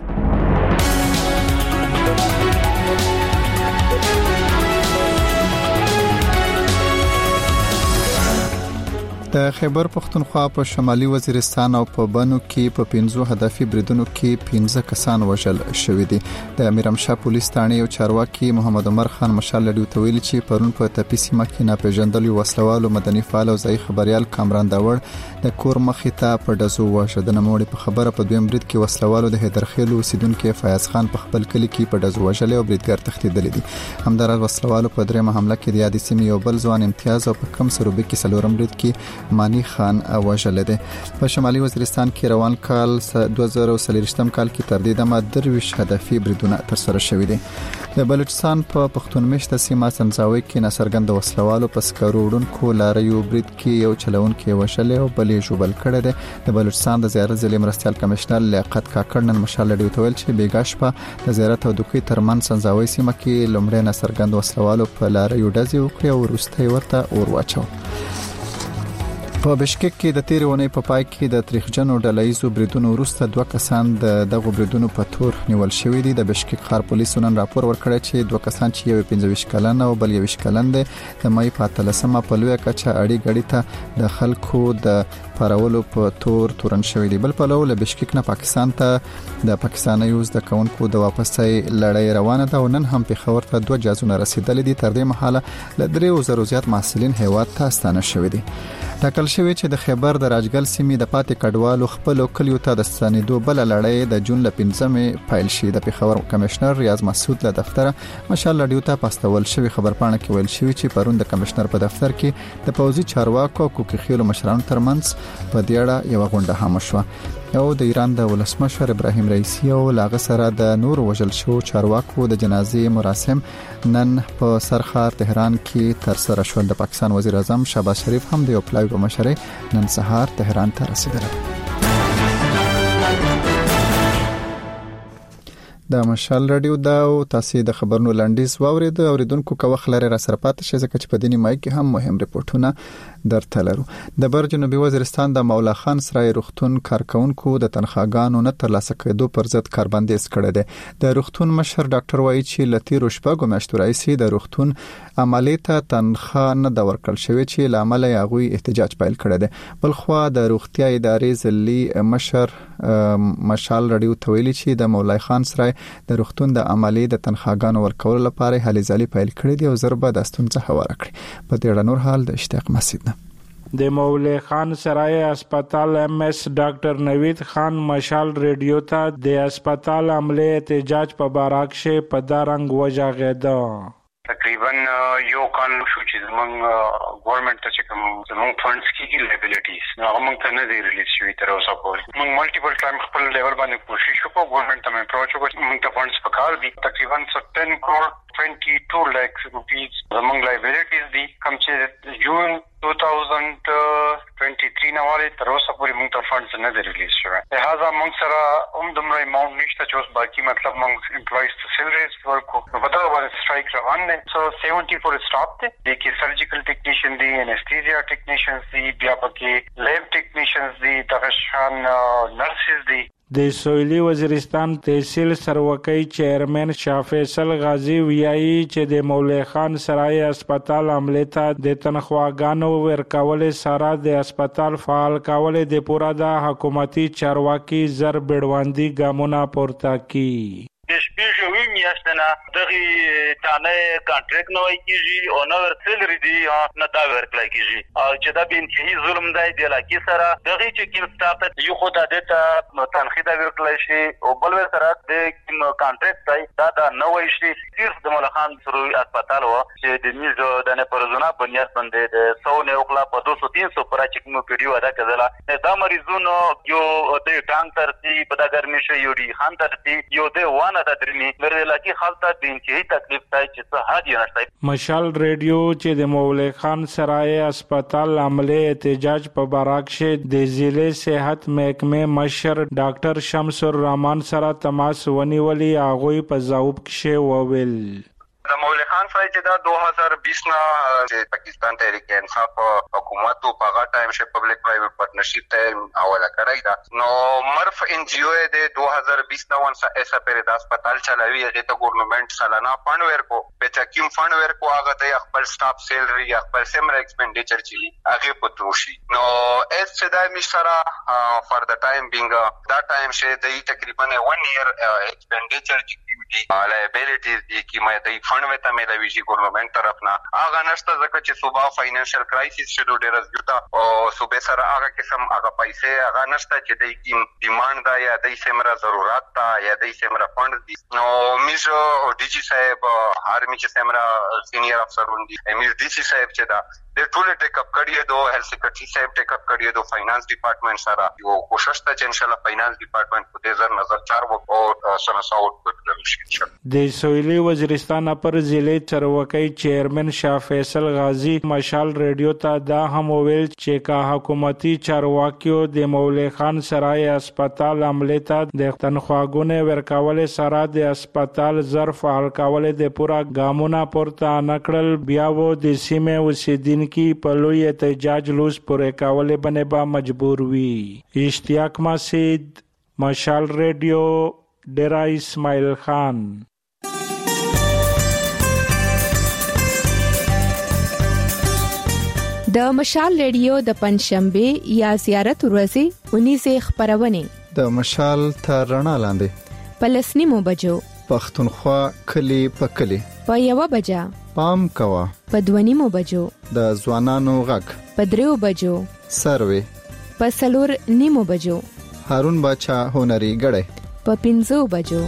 Speaker 1: د خیبر پختونخوا په شمالي وزیرستان او په بنو کې په پنځو هدفي بریدونو کې پنځه کسان وژل شوي دي. د میرامشاه پولیس ثانې یو چارواکي محمد عمر خان مشال لډیو ته ویلي چې پرون په تپی سیمه کې ناپېژندل وسلوالو مدني فعال او ځای خبريال کامران داوړ د کور مخې ته په دزو واشه د نموړي په خبره په دویم برید کې وسلوالو د هدرخیل اوسیدونکو فیاض خان په خپل کلی کې په دزو وژل او بریدګر تښتیدل دي. همدارس وسلوالو په درېمه حمله کې د یادې سیمې یو بل ځوان امتیاز او په کم سروبي کې څلورم برید کې مانی خان وژل دي. په شمالي وزیرستان کې روان کال دوه زره څلوېښتم کال کې تر دې دمه درویش هدفي بریدونه ترسره شوي دي. د بلوچستان په پښتون مشت سیمه سنځاوي کې ناڅرګند وسلوالو په سکرو وډونکو لاریو برید کې یو چلونکي وژل او بلې جوبل کړه دي. د بلوچستان د زیارت ضلع مرستيال کمشنر لیاقت کاکړ نن مشال لډیو ته ویل چې بیګاش په د زیارت او دوکي ترمن سنځاوي سیمه کې لومړی ناڅرګند وسلوالو په لاریو ډزې وکړې او وروسته ورته اور واچو. په بشکک کې د تیر ونې په پای کې د تاریخجنو ډلهیزو بریدونو وروسته دوه کسان د دغه بریدونو په تور نیول شوی دي. د بشکک ښار پولیسو نن راپور ورکړی چې دوه کسان چې یو پنځه ویشت کلن او بل یو ویشت کلن دي د مې په اتلسمه په لوی کچه اړي غړي ته د خلکو د پارولو په تور تورن شوی دي. بل په لور له بشکک نه پاکستان ته د پاکستاني یوز د کونکو د واپسۍ لړۍ روانه ده او نن هم په خبر ته دوه جازونه رسیدل دي. تر دې مهاله ل درې زره زیات محصلین هیواد ته ستانه شوی دي. ټاکل شوی چې د خیبر د راجګل سیمې د پاتې کډوالو خپل کلیو ته د ستنېدو بل لړۍ د جون ل پنځمې فایل شي. د پیښور کمشنر ریاض مسعود له دفتر مشال لډیو ته پاستول شوی خبرپاڼه کې ویل شوی چې پرون د کمشنر په دفتر کې د پوزي چارواکو او کوکخیلو مشرانو ترمنځ په دې اړه یو غونډه هم شوه او د ایران د ولسمشر ابراهیم رئیسی او لاغه سره د نور وژل شو چارواکو د جنازې مراسم نن په سرخار تهران کې تر سره شول. د پاکستان وزیر اعظم شهباز شریف هم د یو پلاوی په مشرۍ نن سهار تهران ته رسیدل. د مشال رادیو دا او تاسو د خبرونو لنډیز واورید اوریدونکو کو خلره را سره پات شي ځکه چې په دیني مای کې هم مهم ریپورتونه درته لرو. د بر جنوبي وزیرستان د مولا خان سرای روغتون کارکونکو د تنخواګانو نه ترلاسه کېدو پر ضد کاربندیز کړی دی. د روغتون مشر ډاکټر وایي چې لتی روشپاګو میاشتو رئیسي د روغتون عملی ته تنخوا نه د ورکړل شوی چې لامل یې غوي احتجاج پیل کړی دی. بل خو د روغتیا ادارې ځلې مشر مشال رډیو تویلی چې د مولا خان سرای د روغتون د عملی د تنخواګانو ورکول لپاره هلي ځلې پیل کړې دي او ضربه د ستونزه هواره کړې. په دې اړه نور حال د اشتیاق مسعود
Speaker 2: د مولا خان سرای هسپتال ایم ایس ډاکټر نوید خان مشال ریډیو ته د هسپتال عملی احتجاج په باراکشه په دارنګ وجاغېده.
Speaker 5: تقریبا یو کال شو چې زمونږ ګورنمنت ته کوم زمونږ فندز کې لایبیلیټیز نو موږ ته نه دی ریلیز شوی تر اوسه پورې. موږ مالټیپل ټایم خپل لیول باندې کوشش وکړو ګورنمنت ته اپروچ وکړو موږ ته فندز پکار دي تقریبا ten crore twenty-two lakhs rupees زمونږ لایبیلیټیز دي کوم چې جون two thousand twenty-three نه واره تر اوسه پورې موږ ته فندز نه دی ریلیز شوی. لہذا موږ سره هم دومره اماونټ نشته چې اوس باقي مطلب موږ امپلویز ته سیلریز ورکو نو په دا باندې سټرایک روان دی. سو seventy-four سټاپ دی د کې سرجیکل ټیکنیشن دی انستیزیا ټیکنیشنز دی بیا پکې لیب ټیکنیشنز دی دغه شان نرسز دی.
Speaker 2: د سویلي وزیرستان تحصیل سروکی چیرمن شاه فیصل غازی ویایي چې د مولا خان سرای هسپتال عملی ته د تنخواګانو ورکول سره د هسپتال فعال کول د پوره د حکومتي چارواکي زر بیړوندي ګامونه پورته کی.
Speaker 6: د شپږ وی میاشتنه دغه تانه کانټریکټ نوای کیږي او نو ورسلري دی نه دا ورکړل کیږي او چې دا به انتهایی ظلم دی د علاقې سره دغه چې کوم سټاف یو خدای د ته تنخیدا ورکړل شي او بل ور سره د کوم کانټریکټ دی دا دا نوای شي صرف د ملخان سروي هسپتال و چې د میزو د نه پرزونه بنیاد باندې د څو نه وکړه په دوه سوه تین سوه پر چې کوم پیډیو ادا کړل دا مریضونو یو د ټانک ترتي په دا ګرمي شو یو دی خان ترتي یو د وانه د درمي ورته لکه خالته د انتهایی تکلیف ته چې څه هادي نشته.
Speaker 2: مشال ریډیو چې د مولوی خان سرای هسپتال عمله احتجاج په باراک شه د ضلع صحت محکمه مشر ډاکټر شمس الرحمن سره تماس ونیولي هغه په ځواب کې وویل
Speaker 7: د مولوی خان صاحب چې دا دوه هزار بیس نه چې پاکستان تحریک انصاف حکومت په هغه ټایم شه پبلک پرایویټ پارټنرشپ ته حواله کړی دا نو مرف ان جی او د دوه هزار بیس نه ونسه ایسا پر د هسپتال چلاوي هغه ته ګورنمنت سالانه فند ورکو په چکیم فند ورکو هغه ته خپل سټاف سیلری خپل سیمر ایکسپنډیچر چي هغه پتروشي نو اس چې دا مشره فار د ټایم بینګ دا ټایم شه د تقریبا ون ایئر ایکسپنډیچر چې کیږي لایبیلیټیز دي کی مې د فند وته مې د ویشي ګورنمنت طرف نه هغه نشته ځکه چې صوبا فاینانشل کرایسس شډو ډیر زیاته او صوبې سره هغه قسم هغه پیسې هغه نشته چې د کیم ډیماند دا یا د سیمره ضرورت تا یا د سیمره فند دي نو میزو او ډي جی صاحب آرمي چې سیمره سینیئر افسرون دي میز ډي جی صاحب چې دا د ټول ټیک اپ کړی دو هیلث سیکریټری صاحب ټیک اپ کړی دو فاینانس ډپارټمنټ سره یو کوشش ته چې ان شاء الله فاینانس ډپارټمنټ په دې ځر نظر چار وو او سنساوټ وکړل شي.
Speaker 2: د سویلي وزیرستان پر ضلع چروکی چیرمن شاه فیصل غازی مشال ریډیو ته دا هم ویل چې کا حکومتي چارواکیو د مولوی خان سرای هسپتال عمله ته د تنخواګونه ورکول سره د هسپتال ظرف حل کول د پورا ګامونه پورته نکړل بیا و د سیمه اوسیدونکو کی په لوی احتجاج لوس پورې کولې باندې با مجبور وي. اشتیاق مسعود مشال ریډیو ډیرا اسماعیل خان.
Speaker 23: د مشال ریډیو د پنځشنبه یا زیارت ورځې اونیزه خبرونه
Speaker 1: د مشال تر رڼا لاندې
Speaker 23: په لسنیمو بجو
Speaker 1: پښتونخوا کلی په کلی
Speaker 23: په یو بجا
Speaker 1: پام کوا
Speaker 23: په دوانیمو بجو
Speaker 1: د ځوانانو غږ
Speaker 23: په دریو بجو
Speaker 1: سروي
Speaker 23: په سلور نیمو بجو
Speaker 1: هارون باچا هنري غړې
Speaker 23: په پنځو بجو.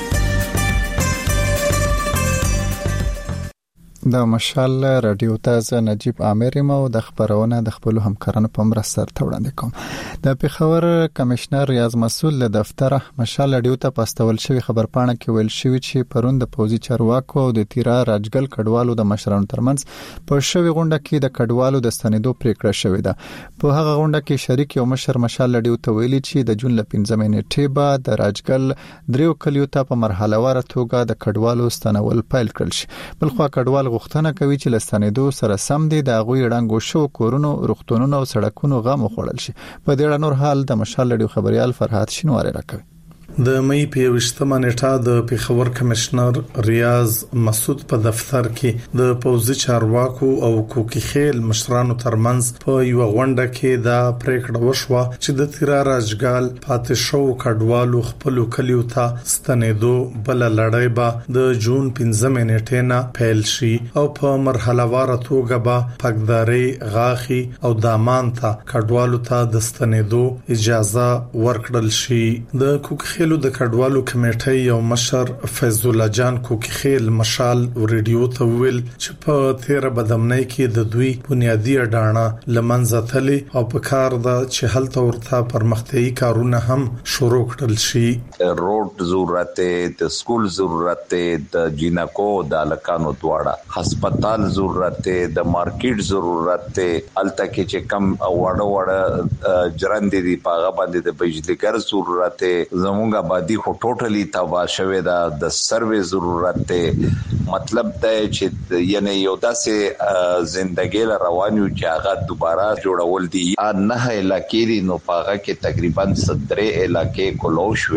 Speaker 1: د مشال رادیو ته نجیب عامر مو د خبرونه د خپل همکارانو په مرسته تړاندې کوم. د پیښور کمشنر ریاض مسعود له دفتر مشال رادیو ته پاستول شوی خبرپاڼه کې ویل شوی چې پروند د پوزي چارواکو او د تیرا راجګل کډوالو د مشرانو ترمنځ په شوی غونډه کې د کډوالو د ستنېدو پریکړه شوې ده. په هغه غونډه کې شریک یو مشر مشال رادیو ته ویلي چې د جون ل پنځمې نیټې بعد د راجګل دریو کلیو ته په مرحله واره توګه د کډوالو ستنول پیل کړل شي. بلخو کډوال غوښتنه کوي چې لستنېدو سره سم دي د غوي ړنګو شو کورونو روغتونونو او سړکونو غم خوړل شي. په دې اړه نور حال د مشال رادیو خبريال فرحات شینواری راکوي.
Speaker 24: د مې په یوشتمه نیټه د پیښور کمشنر ریاض مسعود په دفتر کې د پوزي چارواکو او کوکي خیل مشرانو ترمنځ په یو غونډه کې دا پریکړه وشوه چې د تیرا راجګال پاتې شو کډوالو خپل کلیو ته ستنېدو بل لړۍ به د جون پنځمه نیټه نه پیل شي او په مرحله وار توګه به پګداري غاخي او دامان ته کډوالو ته د ستنېدو اجازه ورکړل شي. د کوکي خیلو د کډوالو کمیټې یو مشر فیض الله جان کوکي خیل مشال ریډیو ته ویل چې په تیر بدمنۍ کې د دوی بنیادی اډانه لمنځه تللی او په کار د چې هل تورته پرمختیايي کارونه هم شروع کړل شي.
Speaker 25: روډ ضرورت د سکول ضرورت د جینکو د لکانو دواړه هسپتال ضرورت د مارکیټ ضرورت الته کې چې کم وړه وړه جرند دي پاغه باندې د بجلیګر ضرورت زموږ آبادی خو ټوټلی تباہ شوه دا د سروې ضرورت ته مطلب دا چې یعنی یو داسې ژوندۍ روانیو چې هغه دوباره جوړول دي نه علاقې دي نو پاغه کې تقریبا صدرې علاقې کولو شوې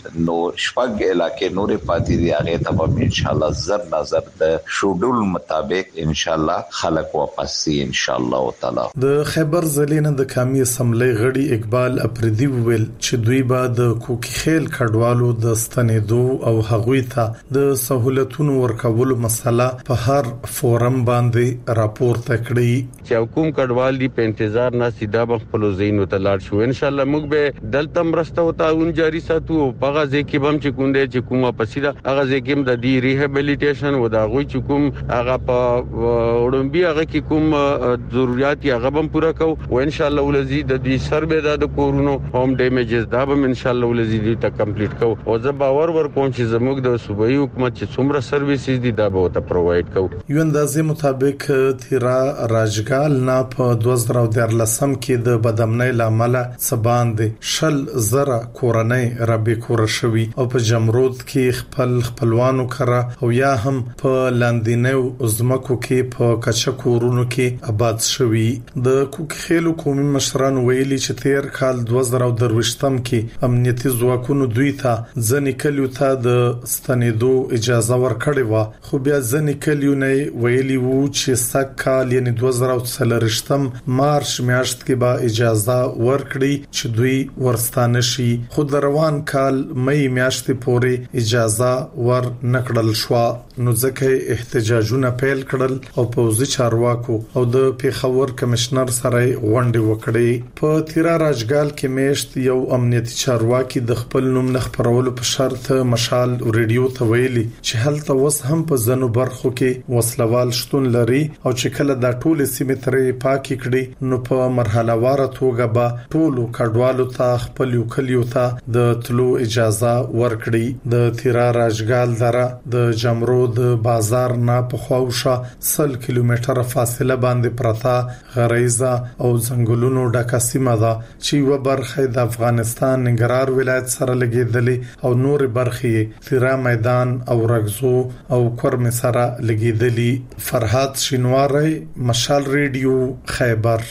Speaker 25: نو شپږ علاقې نورې پاتې دي هغه ته به ان شاء الله زر نظر د شډول مطابق ان شاء الله خلک واپس سي ان شاء الله تعالی.
Speaker 24: د خیبر ضلع نه د قومي اسمبلی غړي اقبال اپریدي ویل چې دوی به د کوکي خیل کډوالو د ستنېدو او هغوی ته د سہولتونو ورکولو مسله په هر فورم باندې راپورته کړي
Speaker 8: چې حکومت کډوال دی په انتظار نه سیده خپل زین وتلاړ شو. ان شاء الله موږ به دلته مرسته او تعاون جاری ساتو او په غزه کې بم چې کوم دي چې کومه پسیده هغه ځکه د دی ریهابیلیټیشن و دا غوي چې کوم هغه په وړومبي هغه کې کوم ضرورت یې هغه هم پوره کو او ان شاء الله ولزي د دې سربې د کورونو هوم ډیمیجز دا به ان شاء الله ولزي دې ته کمپلیټ کو او زه باور ورکوم چې زموږ د صوبایي حکومت چې څومره سرویسز دي دا به ته پرووايډ کو.
Speaker 24: یو اندازې مطابق تیرا راجګال نه په دوه زره ديارلسم کې د بدامنۍ لامل سباند شل زره کورنۍ را بیکور شوي او په جمرود کې خپل خپلوانو کرا او یا هم په لاندینو زمکو کې په کچکورونو کې آباد شوي. د کوکخیلو قومي مشران ویلي چې تیر کال دوه زره درويشتم کې امنیتي ځواکونو دوی ته ځنې کلیو ته د ستنېدو اجازه ورکړې و خو بیا ځنې کلیو نه ویلي وو چې سږ کال یعنی دوه زره څلورويشتم مارچ میاشت کې به اجازه ورکړي چې دوی ورستانه شي خو د روان کال مې میاشت پورې اجازه ور نکړل شو. نو ځکه احتجاجونه پیل کړل او پوځي چارواکو او د پیښور کمشنر سره غونډه وکړې. په تیرا راجګال کې میشت یو امنیتي چارواکي د خپل نوم نه خبرولو په شرط مشال ریډیو ته ویلي چې هلته وس هم په ځنو برخو کې وسلوال شتون لري او چې کله دا ټول سیمې ترې پاکي کړي نو په مرحله واره توګه به ټول کډوالو ته خپل یو کلیو ته د تلو اجازه ورکړي. د تیرا راجګال دره د جمرود د بازار نه په خواوشه سل کیلومتره فاصله باندې پرتا غریزه او ځنګلونو ډکه سیمه ده چې یو برخه د افغانستان ننګرهار ولایت سره لګیدلې او نور برخې تیرا میدان او رغزو او کورم سره لګیدلې. فرحات شینواری مشال ریډیو خیبر.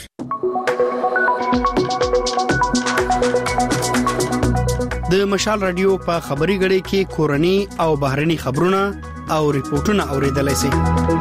Speaker 20: د مشال رادیو په خبري غړي کې کورني او بهرني خبرونه او ریپورتونه اوریدلای شئ.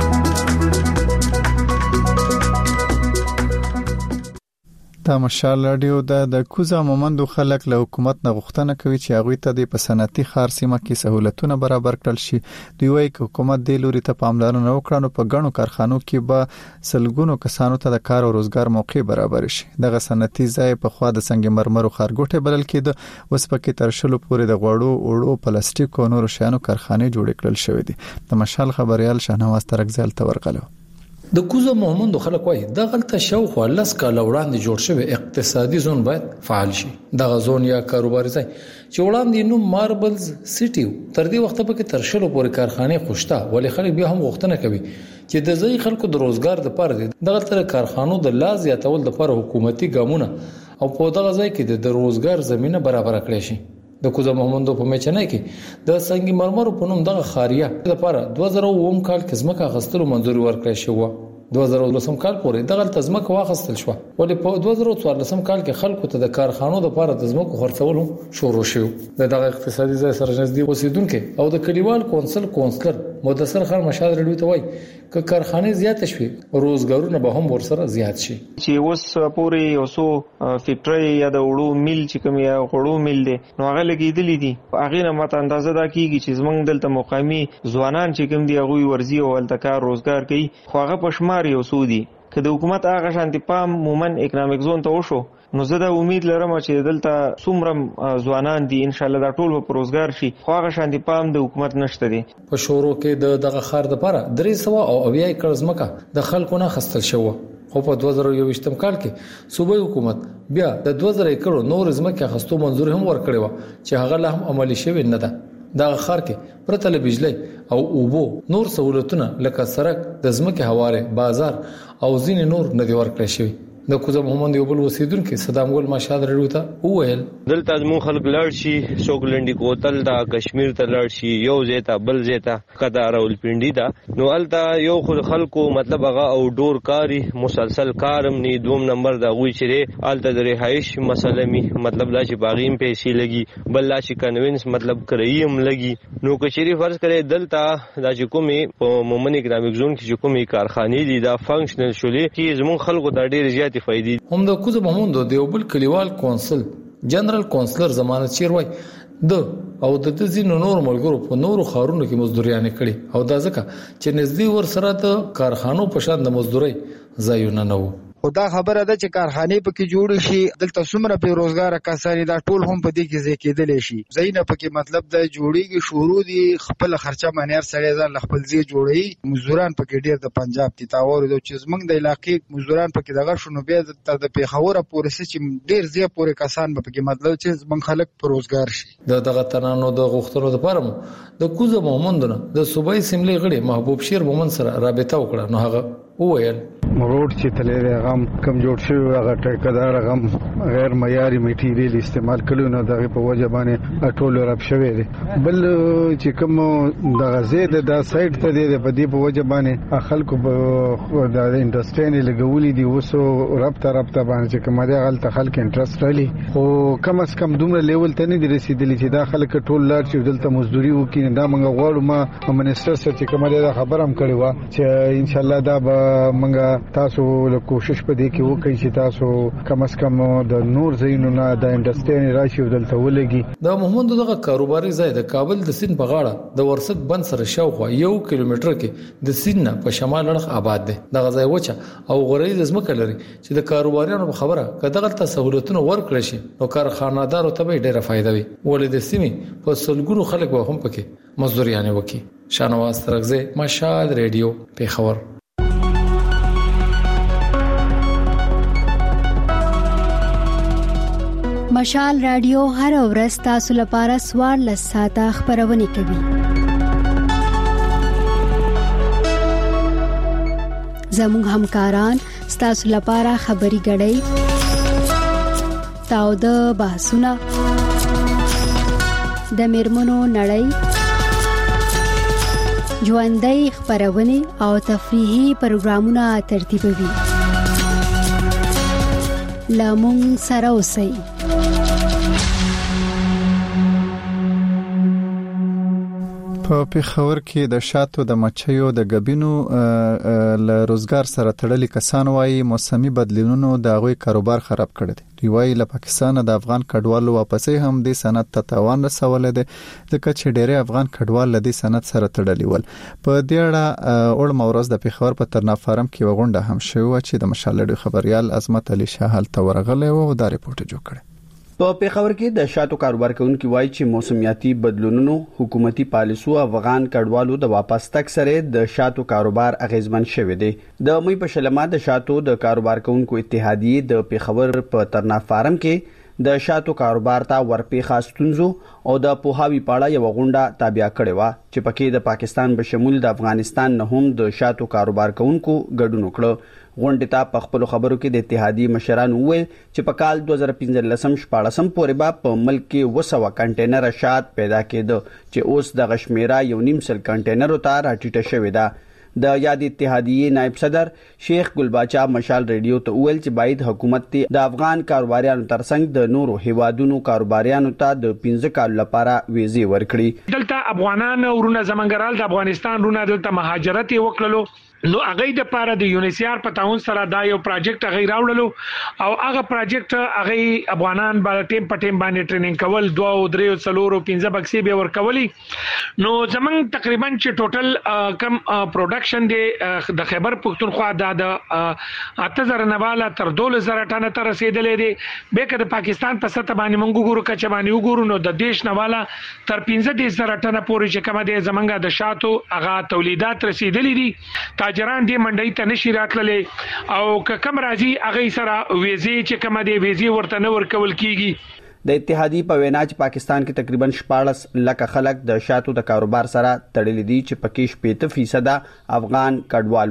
Speaker 1: د مشال رادیو د کوزا مومندو خلک له حکومت نه غوښتنه کوي چې هغه ته د صنعتي ښار سیمه کې سہولتونه برابر کړل شي. دوی وايي چې حکومت د لوري ته پاملرنه وکړي نو په غنو کارخانو کې به سلګونو کسانو ته د کار او روزګار موقع برابر شي. دغه صنعتي ځای په خوا د سنگ مرمرو خارګوټه بلل کېده اوس پکې تر شلو پورې د غوړو اوړو پلاستیک او نور شیانو کارخانه جوړ کړل شوې دي. د مشال خبريال شاهنواز ترکزل تورغلو.
Speaker 13: د کوزا مومندو خلک وایي د غلطه شاوخوا لس کاله وړاندې جوړ شوی اقتصادي زون باید فعال شي. دغه زون یا کاروباري ځای چې وړاندې نو ماربلز سټي تر دې وخت پکې تر شلو پورې کارخانه خوشته ولې خلک بیا هم غوښتنه کوي چې د ځای خلکو د روزګار لپاره دغه تر کارخانو د لاز یا تول لپاره حکومتي ګامونه او په دغه ځای کې د روزګار زمينه برابر کړي شي. د کوزا مومندو په میچنه کې د سنگ مرمرو په نوم دغه خاریه لپاره دوه زره اووه کال کې ځمکه غستلو منځوري ورکړې شو. دوه زره ولسم کال پورې دغه تزمکه واخستل شو ولې په دوه زره څوارلسم کال کې خلکو ته د کارخانو لپاره تزمکه خرڅول شروع شو. دغه اقتصادي ځای سره نږدې اوسیدونکو او د کلیوال کونسل کونسلر مدثر خان مشال رډیو ته وایي ک کارخانه زیات شي روزګارونه به هم ورسره زیات شي.
Speaker 9: چې اوس پورې اوسو فیکټری یا د وړو میل چې کوم یا وړو میل دي نو هغه لګیدلې دي هغه نه ماته اندازه دا کیږي چې زمونږ دلته مقامي ځوانان چې کوم دي هغه ورزي او التکار روزګار کوي خو هغه پښمار یو سودي که د حکومت هغه شانتي پام مومن اکونومیک زون ته وشو نو زه دا امید لرم چې دلته څومره ځوانان دي ان شاء الله دا ټول په روزګار شي خو هغه شانتي پام د حکومت نشته دي.
Speaker 13: په شورو کې د دغه خار د لپاره درې سوه او اویا ایکړ ځمکه د خلکو نه خستل شو خو په دوه زره یوویشتم کال کې صوبایي حکومت بیا د دوه زره ایکړو نور ځمکه خستو منظور هم ورکړی و چې هغه لا هم عملي شوی نه ده. دا خار کې پرته له بجلی او اوبو نور سہولتونه لکه سړک د ځمکې حواله بازار او ځینې نور نه دی ورکړی شوی. د کوزه محمد یو بل وسیدونکو صدام ګل مشال رډیو ته وویل
Speaker 3: دلته زمو خلک لړ شي سوګلندې کوتل دا کشمیر ته لړ شي یو زیتا بل زیتا کدا راولپنډي دا نو الته یو خل خلکو مطلب هغه او ډور کاری مسلسل کارم ني دوم نمبر دا غوي چې الته د رهایش مسله می مطلب لا چې باغیم پیسې لګي بل لا چې کنوینس مطلب کریم لګي نو که شری فرض کړي دلته دا چې کومې په مومن اکونومیک زون کې چې کومې کارخانې دي دا فنکشنل شولې چې زمون خلکو د ډېر زیاتې فائدې
Speaker 13: هم د کوزه محمد د دیوبل کلیوال کونسل جنرال کونسلر ضمانت چیروي د او د ځینو نور ملګرو په نورو خارونو کې مزدوريانه کړي او دا ځکه چې نږدې ور سره د کارخانو په شان د مزدوري ځایونه نه وو
Speaker 10: خدا خبره ده چې کارخانه پکې جوړ شي دلته څومره په روزګار کسانی دا ټول هم په دې کې ځکېدل شي زینه پکې مطلب د جوړیږي شروع دي خپل خرچه منیر سره ځان خپل ځای جوړي مزدوران پکې ډیر د پنجاب دي تاور د چې زمنګ د علاقې مزدوران پکې دغه شنو به د پیښور پورې چې ډیر ځای پورې کسان پکې مطلب چې زمنګ خلک پر روزګار شي
Speaker 13: د دغه تنانو د غوښتلو لپاره د کوزه محمد د صوبای سیملې غړي محبوب شیر مومن سره رابطه وکړه نو هغه وویل
Speaker 11: روډ چې تلې غم کم جوړ شوی هغه ټیکدار غم غیر معیاري میټیریل استعمال کړو نو دغه په وجه باندې ټول رب شوی دی بل چې کوم د غزې د سایت ته دی په دې په وجه باندې خلکو د انډستری لګولې دي وسو رب ته رب ته باندې چې کوم دی غلط خلک انټرست لري خو کم از کم دومره لیول ته نه دي رسیدلی چې دا خلک ټول لار چې دلته مزدوري وکړي دا موږ غواړو ما منیسټر سره چې کوم دی خبر هم کړی و چې ان شاء الله دا به موږ تاسو له کوشش په دې کې وکړئ چې تاسو کم از کم د نور زینو نه د انډستری راشي دلته ولګي
Speaker 13: د محمد دغه کاروباري ځای د کابل د سین په غاړه د ورسک بند سره شاوخوا یو کیلومتر کې د سین نه په شمال اړخ آباد دی دغه ځای وچه او غوړې د ځمکه لري چې د کاروباریانو په خبره کداغه ته سہولتونه ورکړي شي نو کارخانه‌دارو ته به ډیره فائدہ وي ولې د سیمې په سلګونو خلک به هم پکې مزدوريانه وکي شانواز ترغزه مشال ریډیو پیښور
Speaker 12: مشال رادیو هر ورځ تاسو لپاره سوار لساته خبرونه کوي زموږ همکاران تاسو لپاره خبري غړي تاو د بحثونه د میرمنو نړۍ ژوندۍ خبرونه او تفریحي پروګرامونه ترتیبوي لامون سره اوسئ
Speaker 1: په پیښور کې د شاتو د مچیو د غبینو ل روزګار سره تړلي کسان وايي موسمي بدلونونو د غوي کاروبار خراب کړی دی ریوای له پاکستان د افغان کډوالو واپسې هم د صنعت ته تاوان رسول دي ځکه چې ډېری افغان کډوال له دې صنعت سره تړلي ول په دې اړه اول مورز د پیښور په ترنا فارم کې وغونډه هم شوه چې د مشالړي خبريال عظمت علي شاهل ته ورغله او دا ریپورت جوړ کړ
Speaker 14: په پیښور کې د شاتو کاروبار کوونکي وایي چې موسمیاتي بدلونونو حکومتي پالیسو افغان کډوالو د واپس تک سره د شاتو کاروبار اغیزمن شوه دی د مې په شلمه د شاتو د کاروبار کوونکو اتحادیه د پیښور په ترنا فارم کې د شاتو کاروبار ته ورپې خاصتونزو او د پوهاوی پاړه یو غونډه تابع کړې و چې پکې د پاکستان به شمول د افغانستان نه هم د شاتو کاروبار کوونکو ګډون وکړ غونډه ته په خپل خبرو کې د اتحادیه مشران وویل چې په کال دوه زره پنځلسم شپږم پورې به په ملک کې وسو کنټینر شات پیدا کېده چې اوس د غشمیرا یو نیم سل کنټینرو ته راټیټه شوې ده د یاد اتحادیه نائب صدر شیخ ګلباچا مشال ریډیو ته ویل چې باید حکومت د افغان کاروباریانو ترڅنګ د نورو هیوادونو کاروباریانو ته د پنځه کال لپاره ویزې ورکړي
Speaker 2: دلته افغانان ورونه زمنګرال د افغانستان رونه دلته مهاجرت وکړلو نو هغه د پاره د یونیسیار په تعاون سره دا یو پروجیکټ هغه راوړلو او هغه پروجیکټ هغه افغانان باندې ټیم په ټیم باندې ټریننګ کول دوه او درې او څلورو پنځه بکسي به ورکولي نو زمنګ تقریبا چې ټوټل کم پروډکشن دی د خیبر پختونخوا د اته زره نواله تر دوه زره ټنه تر رسیدلې دي به کده پاکستان په سطح باندې مونږ ګورو کچ باندې وګورو نو د دیش نواله تر پنځه زره ټنه پورې چې کومه د زمنګ د شاتو هغه تولیدات رسیدلې دي تاجران دې منډي ته نشي راتللې او کم راځي هغه سره ویزې چې کومه دې ویزې ورته نه ورکول کیږي
Speaker 14: د اتحادیه په وینا چې پاکستان کې تقریبا شپږ لک خلک د شاتو د کاروبار سره تړلي دي چې پکې شپږ فیصد افغان کډوالو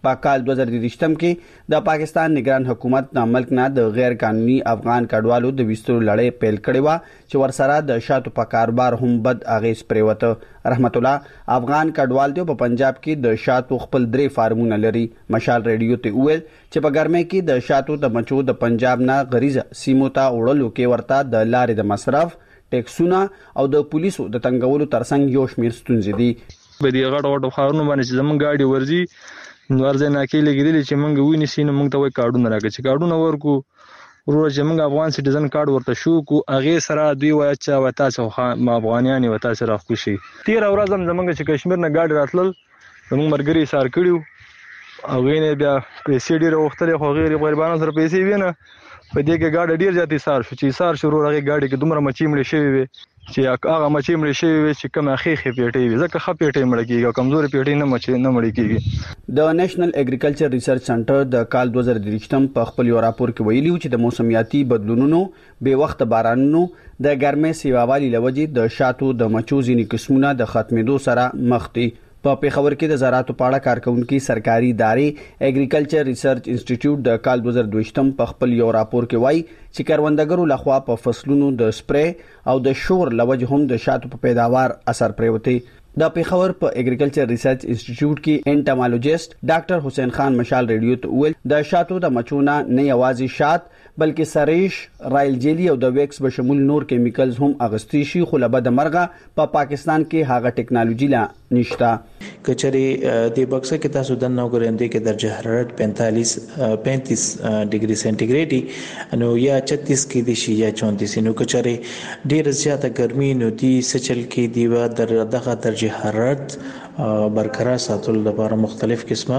Speaker 14: په کال دوه زره درې کې د پاکستان نگران حکومت د ملک نه د غیر قانوني افغان کډوالو د وسترو لړۍ پیل کړې و چې ورسره د شاتو په کاروبار هم بد اغیز پریوته. رحمت الله افغان کډوال دی په پنجاب کې د شاتو خپل درې فارمونه لري. مشال ریډیو ته ویل چې په ګرمۍ کې د شاتو د مچو د پنجاب نه غریزه سیمو ته وړلو کې ورته د لارې د مصرف ټیکسونه او د پولیسو د تنګولو ترڅنګ یو شمیر ستونزې دي.
Speaker 15: په دې غټ غټ خارونو باندې چې زمونږ گاډي ورځي نو ورځي نه کې لګیدل چې مونږ ویني سینه مونږ ته وای کارډونه راکړي چې کارډونه ورکو ورور چې مونږ افغان سټیزن کارت ورته شو کو اغه سره دوی وای چې وتا چې ما افغانیان وتا سره خوشي تیر ورځ هم زمونږ چې کشمیر نه گاډي راتلل زمونږ مرګري سار کړیو او غینه بیا پیسې ډیره وختلې خو غیر غریبانو سره پیسې وینه په دې کې گاډي ډیر زیاتې سار شو چې سار شروع راغی گاډي کې دومره مچې مړې شوی وي چې هغه مچې مړې شوی وي چې کوم اخیخه پیټې وي ځکه خپې پیټې مړ کیږي کمزوري پیټې نه مچې نه مړې کیږي.
Speaker 14: د نېشنل اګریکلچر ریسرچ سنټر د کال دوه زره درې په خپل یو راپور کې ویلي چې د موسمیاتي بدلونونو به وخت بارانونو د ګرمۍ سیوابالي لوجې د شاتو د مچو ځینې قسمونه د ختمېدو سره مخ دي. په پیښور کې د زراعتو په اړه کارکونکو سرکاري ادارې اګریکلچر ریسرچ انسټیټیوټ د کال دوه زره دوه په خپل یو راپور کې وایي چې کروندګرو لخوا په فصلونو د سپری او د شور لوجه هم د شاتو په پیداوار اثر پریوتی. د پیښور په اګریکلچر ریسرچ انسټیټیوټ کې انټمالوجیست ډاکټر حسین خان مشال ریډیو ته ویل د شاتو د مچونه نه یوازې شات بلکې سریش رایل جیلی او د ویکس به شمول نور کیمیکلز هم اغستی شي خو له بد مرغه په پا پاکستان کې هغه ټیکنالوژي لا نشته.
Speaker 16: کچري د بکسه کې تاسو د نو ګرندې کې درجه حرارت پینتالیس پینتیس ډیګري سنټیګریډ نو یا چتیس کې دي شي یا چونتیس نو کچري ډیر زیاته ګرمي نو دي سچل کې دیوا در دغه درجه حرارت برقرار ساتل لپاره مختلف قسمه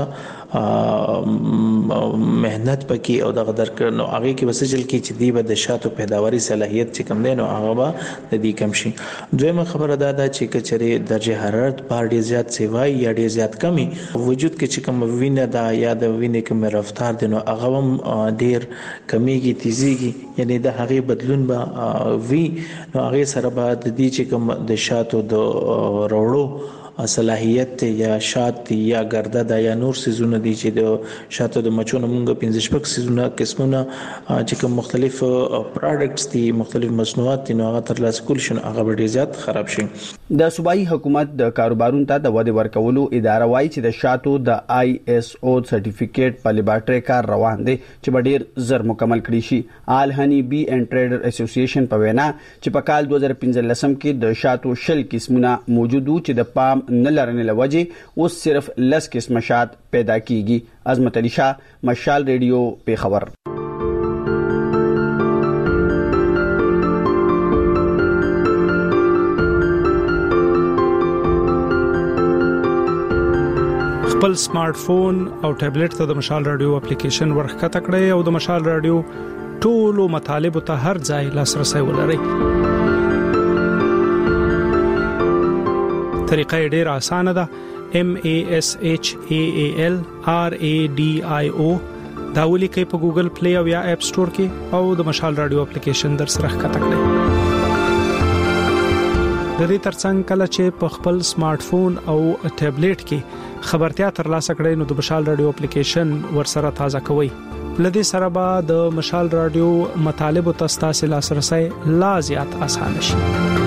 Speaker 16: مهنت پکې او دغه درک نو هغه کې وسجل کې چې دی به د شاتو پیداواري صلاحيت چې کم دی نو هغه به د دې کم شي. دویمه خبره دا ده چې کچري درجه حرارت بار ډیر زیات سیوای یا ډیر زیات کمی وجود کې چې کوم وینه دا یا د وینې کوم رفتار دی نو هغه هم ډیر کمیږي تیزیږي یعنی د هغه بدلون به وی نو هغه سره به د دې چې کوم د شاتو د وروړو صلاحیت یا شات یا ګرده دا یا نور سيزونه دي چې د شاتو د مچونو مونږ پنځه شپږ سيزونه قسمونه چې کوم مختلف پروډکټس دي مختلف مصنوعات دي نو هغه ترلاسه کول شي هغه ډیر زیات خراب شي.
Speaker 14: د صوبایي حکومت د کاروبارونو ته د وده ورکولو اداره وایي چې د شاتو د آی اس او سرټیفیکیټ په لیبارټري کار روان دي چې ډیر زر مکمل کړي شي. آل هنی بی اینڈ ټریډر اسوسییشن په وینا چې په کال دوه زره پنځلس کې د شاتو شل قسمونه موجود وو چې د پام نه لرنه لوجه اوس صرف لس قسم شات پیدا کیږي. عظمت علي شاه مشال ریډیو پیښور.
Speaker 2: خپل سمارټ فون او ټابلیټ ته د مشال رادیو اپلیکیشن ورخته کړئ او د مشال رادیو ټولو مطالب ته هر ځای لاسرسي ولرئ. طریقه ډیره اسانه ده. M A S H A A L R A D I O دا ولیکئ په ګوګل پلی او یا اپ سٹور کې او د مشال رادیو اپلیکیشن در سره ښکته کړئ. د دې ترڅنګ کله چې په خپل سمارټ فون او ټابلیټ کې خبرتیا ترلاسه کړئ نو د مشال رادیو اپلیکیشن ور سره تازه کوئ. لدې سره به د مشال رادیو مطالب او تاسو لاسرسي لا زیات اسانه شي.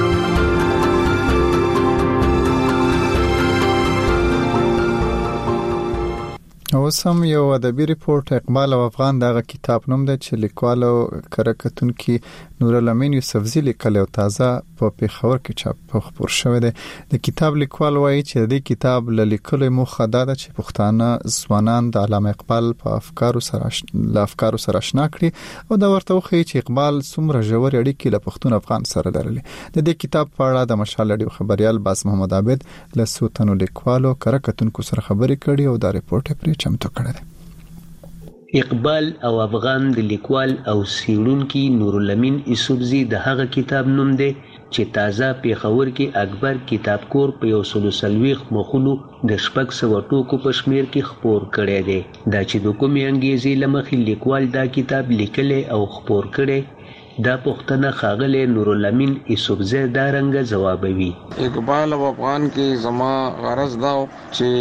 Speaker 1: اوسم یو ادبي ریپورت اقبال او افغان دغه کتاب نوم دی چې لیکوال او کرکټونکي نور الامین یوسفزی لیکل او تازه په پیښور کې چاپ خبر شوی دی. د کتاب لیکوال وایي چې د کتاب لیکلو موخه دا ده چې پښتانه ځوانان د علامه اقبال په افکارو سره ل افکارو سره آشنا کړي او دا ورته وخی چې اقبال څومره ژور اړیکې له پښتون افغان سره لري. د دې کتاب په اړه د مشال رادیو خبريال باز محمد عابد له سوتنو لیکوالو کرکټونکو سره خبرې کړي او دا ریپورت پرې چمتو کړی.
Speaker 17: اقبال او افغان د لیکوال او سیړونکي نور الامین یوسفزی د هغه کتاب نوم دی چې تازه پیښور کې اکبر کتاب کور په یو سلو سلويخ مخونو د شپږ سو ټوکو په شمیر کې خپور کړی دی. دا چې د کومې انګیزې لمخې لیکوال دا کتاب لیکلی او خپور کړی دا پښتنه خاغله نور الامین یوسفزی دا رنګ جوابوي.
Speaker 18: اقبال او افغان کې زما غرض دا چې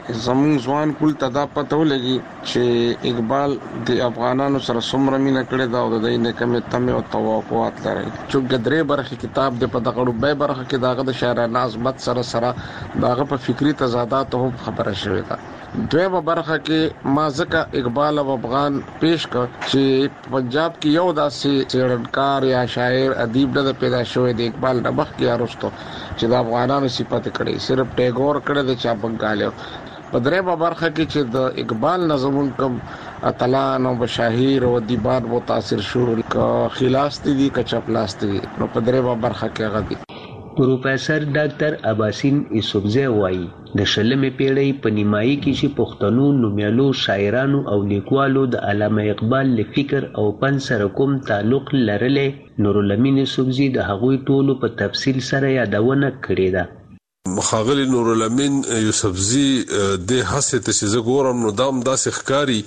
Speaker 4: زمون ځوان کول ته دا پته ولګي چې اقبال د افغانانو سره څومره مینه کړې ده او د دې نه کومه تمه او توقعات لري چې ګدرې برخه کتاب د په دغه ډوبې برخه کې داغه د شاعرانه عظمت سره سره داغه په فکری تضادات هم خبره شوې ده. دویمه برخه کې ما ځکه اقبال او افغان پیش کړ چې پنجاب کې یو داسې څېړنکار یا شاعر ادیب د پیدا شوی د اقبال نه مخکې ارستو چې د افغانانو صفات کړي صرف ټیګور کړي د چا بنگالیو. په دریمه برخه کې چې د اقبال نظمون کوم اتلان او بشاهیر او ادیبان متاثر شو ک خلاص دي ک چپلاس دي نو په دریمه برخه کې هغه دي.
Speaker 17: پروفیسر ډاکټر اباسین یوسفزی وایي د شلمې پیړۍ په نیمایي کې چې پښتنو نومیالو شاعرانو او لیکوالو د علامه اقبال له فکر او فن سره کوم تعلق لرلې نورالامین یوسفزی د هغوی ټولو په تفصیل سره یادونه کړې ده.
Speaker 18: مخاغلی نورالامین یوسفزی د هڅه ته چې زګورم نو دام داسې ښکاری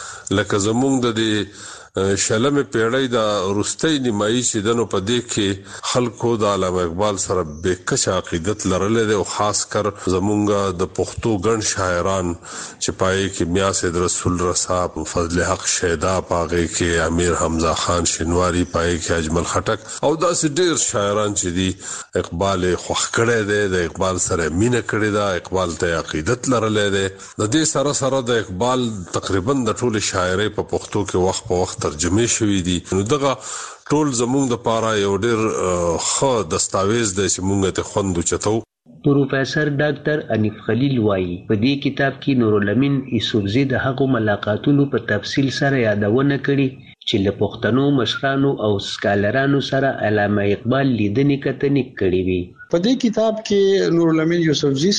Speaker 18: لکه زمونږ د شلمه پیړۍ د روستۍ نیمایي چې دنو په دې کې خلکو د علامه اقبال سره به کچ عقیدت لرلې او خاص کر زمونږ د پښتو ګڼ شاعران چې پای کې میا سید رسول رسا فضل حق شیدا پاغه کې امیر حمزه خان شینواری پای کې اجمل خټک او داسې ډیر شاعران چې دي اقبال خوښ کړي دي د اقبال سره مینه کړي دا اقبال ته عقیدت لرلې ده. د دې سره سره د اقبال تقریبا د ټول شاعرۍ په پښتو کې وخت په وخت ترجمه شوې دي. نو دغه ټول زموږ د پاره یو ډېر ښه دستاویز دی چې موږ ته خوندو چتو.
Speaker 17: پروفیسر ډاکټر انیف خلیل وایي په دې کتاب کې نورالامین یوسفزی د هغو ملاقاتونو په تفصیل سره یادونه کړي چې له پښتنو مشرانو او سکالرانو سره علامه اقبال لیدنې کتنې کړې وي.
Speaker 19: په دې کتاب کې نورالامین یوسفزی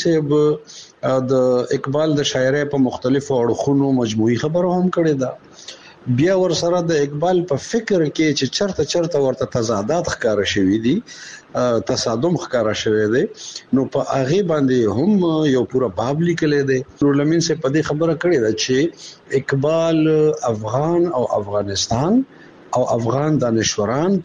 Speaker 19: صاحب د اقبال د شاعرۍ په مختلفو اړخونو مجموعي خبرو هم کړې ده. بیا ور سره د اقبال په فکر کې چې چرته چرته ورته تضادات ښکار شوي دي تصادم ښکار شوی دی نو په هغه باندې هم یو پورا باب لیکل دی. نورالامین سے په دې خبره کړې ده چې اقبال افغان او افغانستان او افغان دانشوران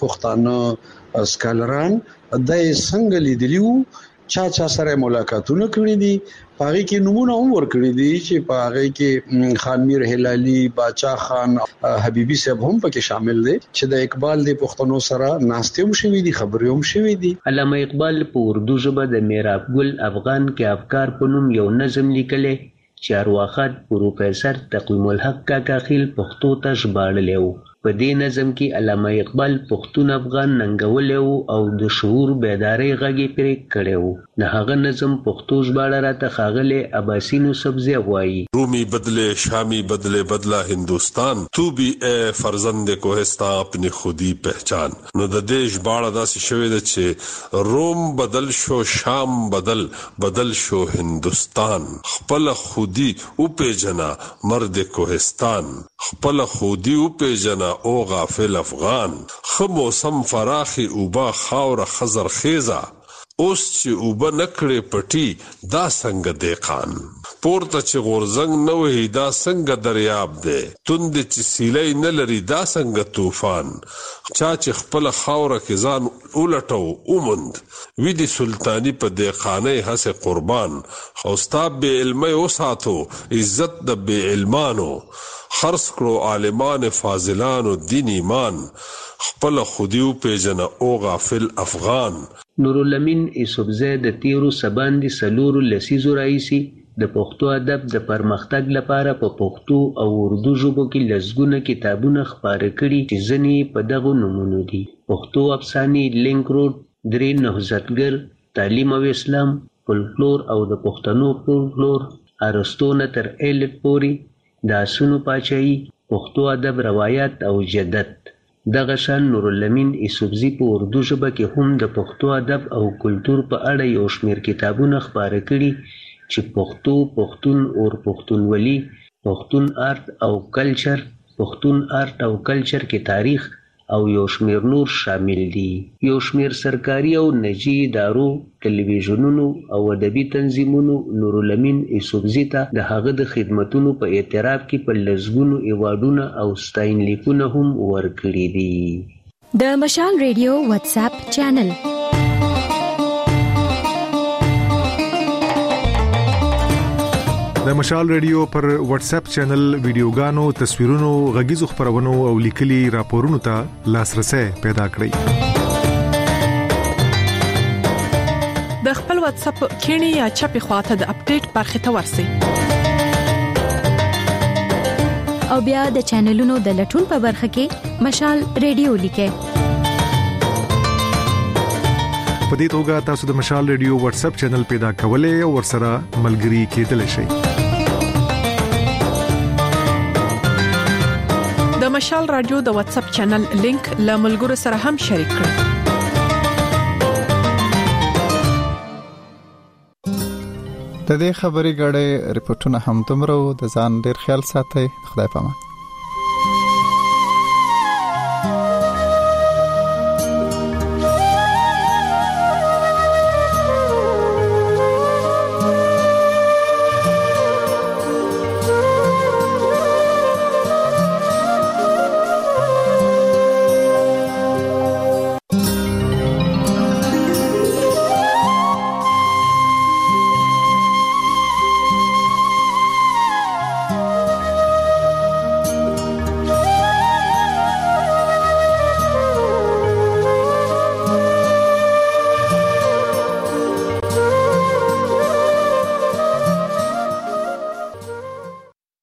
Speaker 19: پښتانه سکالران د څنګه لیدلیو چا چا سره ملاقاتونه کړې دي پاره کې نمونه هم ورکړي دي چې پاره کې خان میر هلالي باچا خان حبيبي صاحب هم پکې شامل دي چې د اقبال د پښتنو سره ناستې هم شوي دي خبرې هم شوي دي.
Speaker 17: علامه اقبال په اردو ژبه د میراب ګل افغان کې افکار په نوم یو نظم لیکلی چې ارواخات پروفیسر تقویم الحق کاکا خیل پښتو ته ژباړلی و. په دې نظم کې علامه اقبال پښتون افغان ننګولی و او د شعور بیداری غږ یې پرې کړی و. د هغه نظم پښتو ژباړه راته ښاغلی اباسین یوسفزی وایي
Speaker 18: رومی بدلے شامی بدلے بدلا ہندوستان تو بھی اے فرزند کوہستان اپنی خودی پہچان. نو د دې ژباړه داسې شوې ده چې روم بدل شو شام بدل بدل شو هندوستان خپل خودی او پیجنا مرد کوهستان خپل خودی او پیجنا او غافل افغان خو موسم فراخي اوبا خاور خزر خیزا اوس چې اوبه نکړې پټي دا څنګه دیقان پورته چې غورزنګ نه وهي دا څنګه دریاب دی توند چې سیلۍ نه لري دا څنګه طوفان چا چې خپل خاوره کې ځان ولټو اومند وی دي سلطانی په دیقانه هسه قربان خوستا به علمي وساتو عزت د به علمانو خرص کړو عالمان فاضلان او دین ایمان خپل خودیو پیجن او غافل افغان.
Speaker 17: نورالامین یوسفزی د تیرو سباندې سلورو لسیزو راهیسې د پښتو ادب د پرمختګ لپاره په پښتو او اردو ژبو کې لسګونه کتابونه خپاره کړي چې ځینې په دغو نومونو دي: پښتو افسانې، لینک روډ، درې نهضتګر، تعلیم او اسلام، فولکلور او د پښتنو فولکلور، ارسطو نه تر ایلیټ پورې، د آسونو پاچاهي، پښتو ادب روایت او جدت. دغه شان نورالامین یوسفزی په اردو ژبه کې هم د پښتو ادب او کلتور په اړه یو شمېر کتابونه خپاره کړي چې پښتو، پښتون اور پښتونولي، پښتون آرت او کلچر، پښتون آرت او کلچر کې تاریخ او یو شمېر نور شامل دي. یو شمېر سرکاري او نجی ادارو، ټلویزیونونو او ادبي تنظیمونو نورالامین یوسفزی ته د هغه د خدمتونو په اعتراف کې په لسګونو ایوارډونه او ستاینلیکونه هم ورکړي دي.
Speaker 12: د مشال ریډیو واتس اپ چینل
Speaker 5: د مشال ریډیو پر واتس اپ چینل ویډیوګانو تصویرونو غږیزو خبرونو او لیکلي راپورونو ته لاسرسي پیدا کړئ
Speaker 6: د خپل واتس اپ کینی یا چپی خواته د اپډیټ برخه ته ورسی
Speaker 12: او بیا د چینلونو د لټون په برخه کې مشال ریډیو لیکه
Speaker 5: په دې توګه تاسو د مشال ریډیو واتس اپ چینل پیدا کولای او ورسره ملګري کېدلی شئ
Speaker 6: د مشال رادیو د واتس اپ چینل لینک له ملګرو سره هم شریک کړئ
Speaker 1: د دې خبرې غړې رپورټونه هم تمرو د ځان ډیر خیال ساتي خدای پامان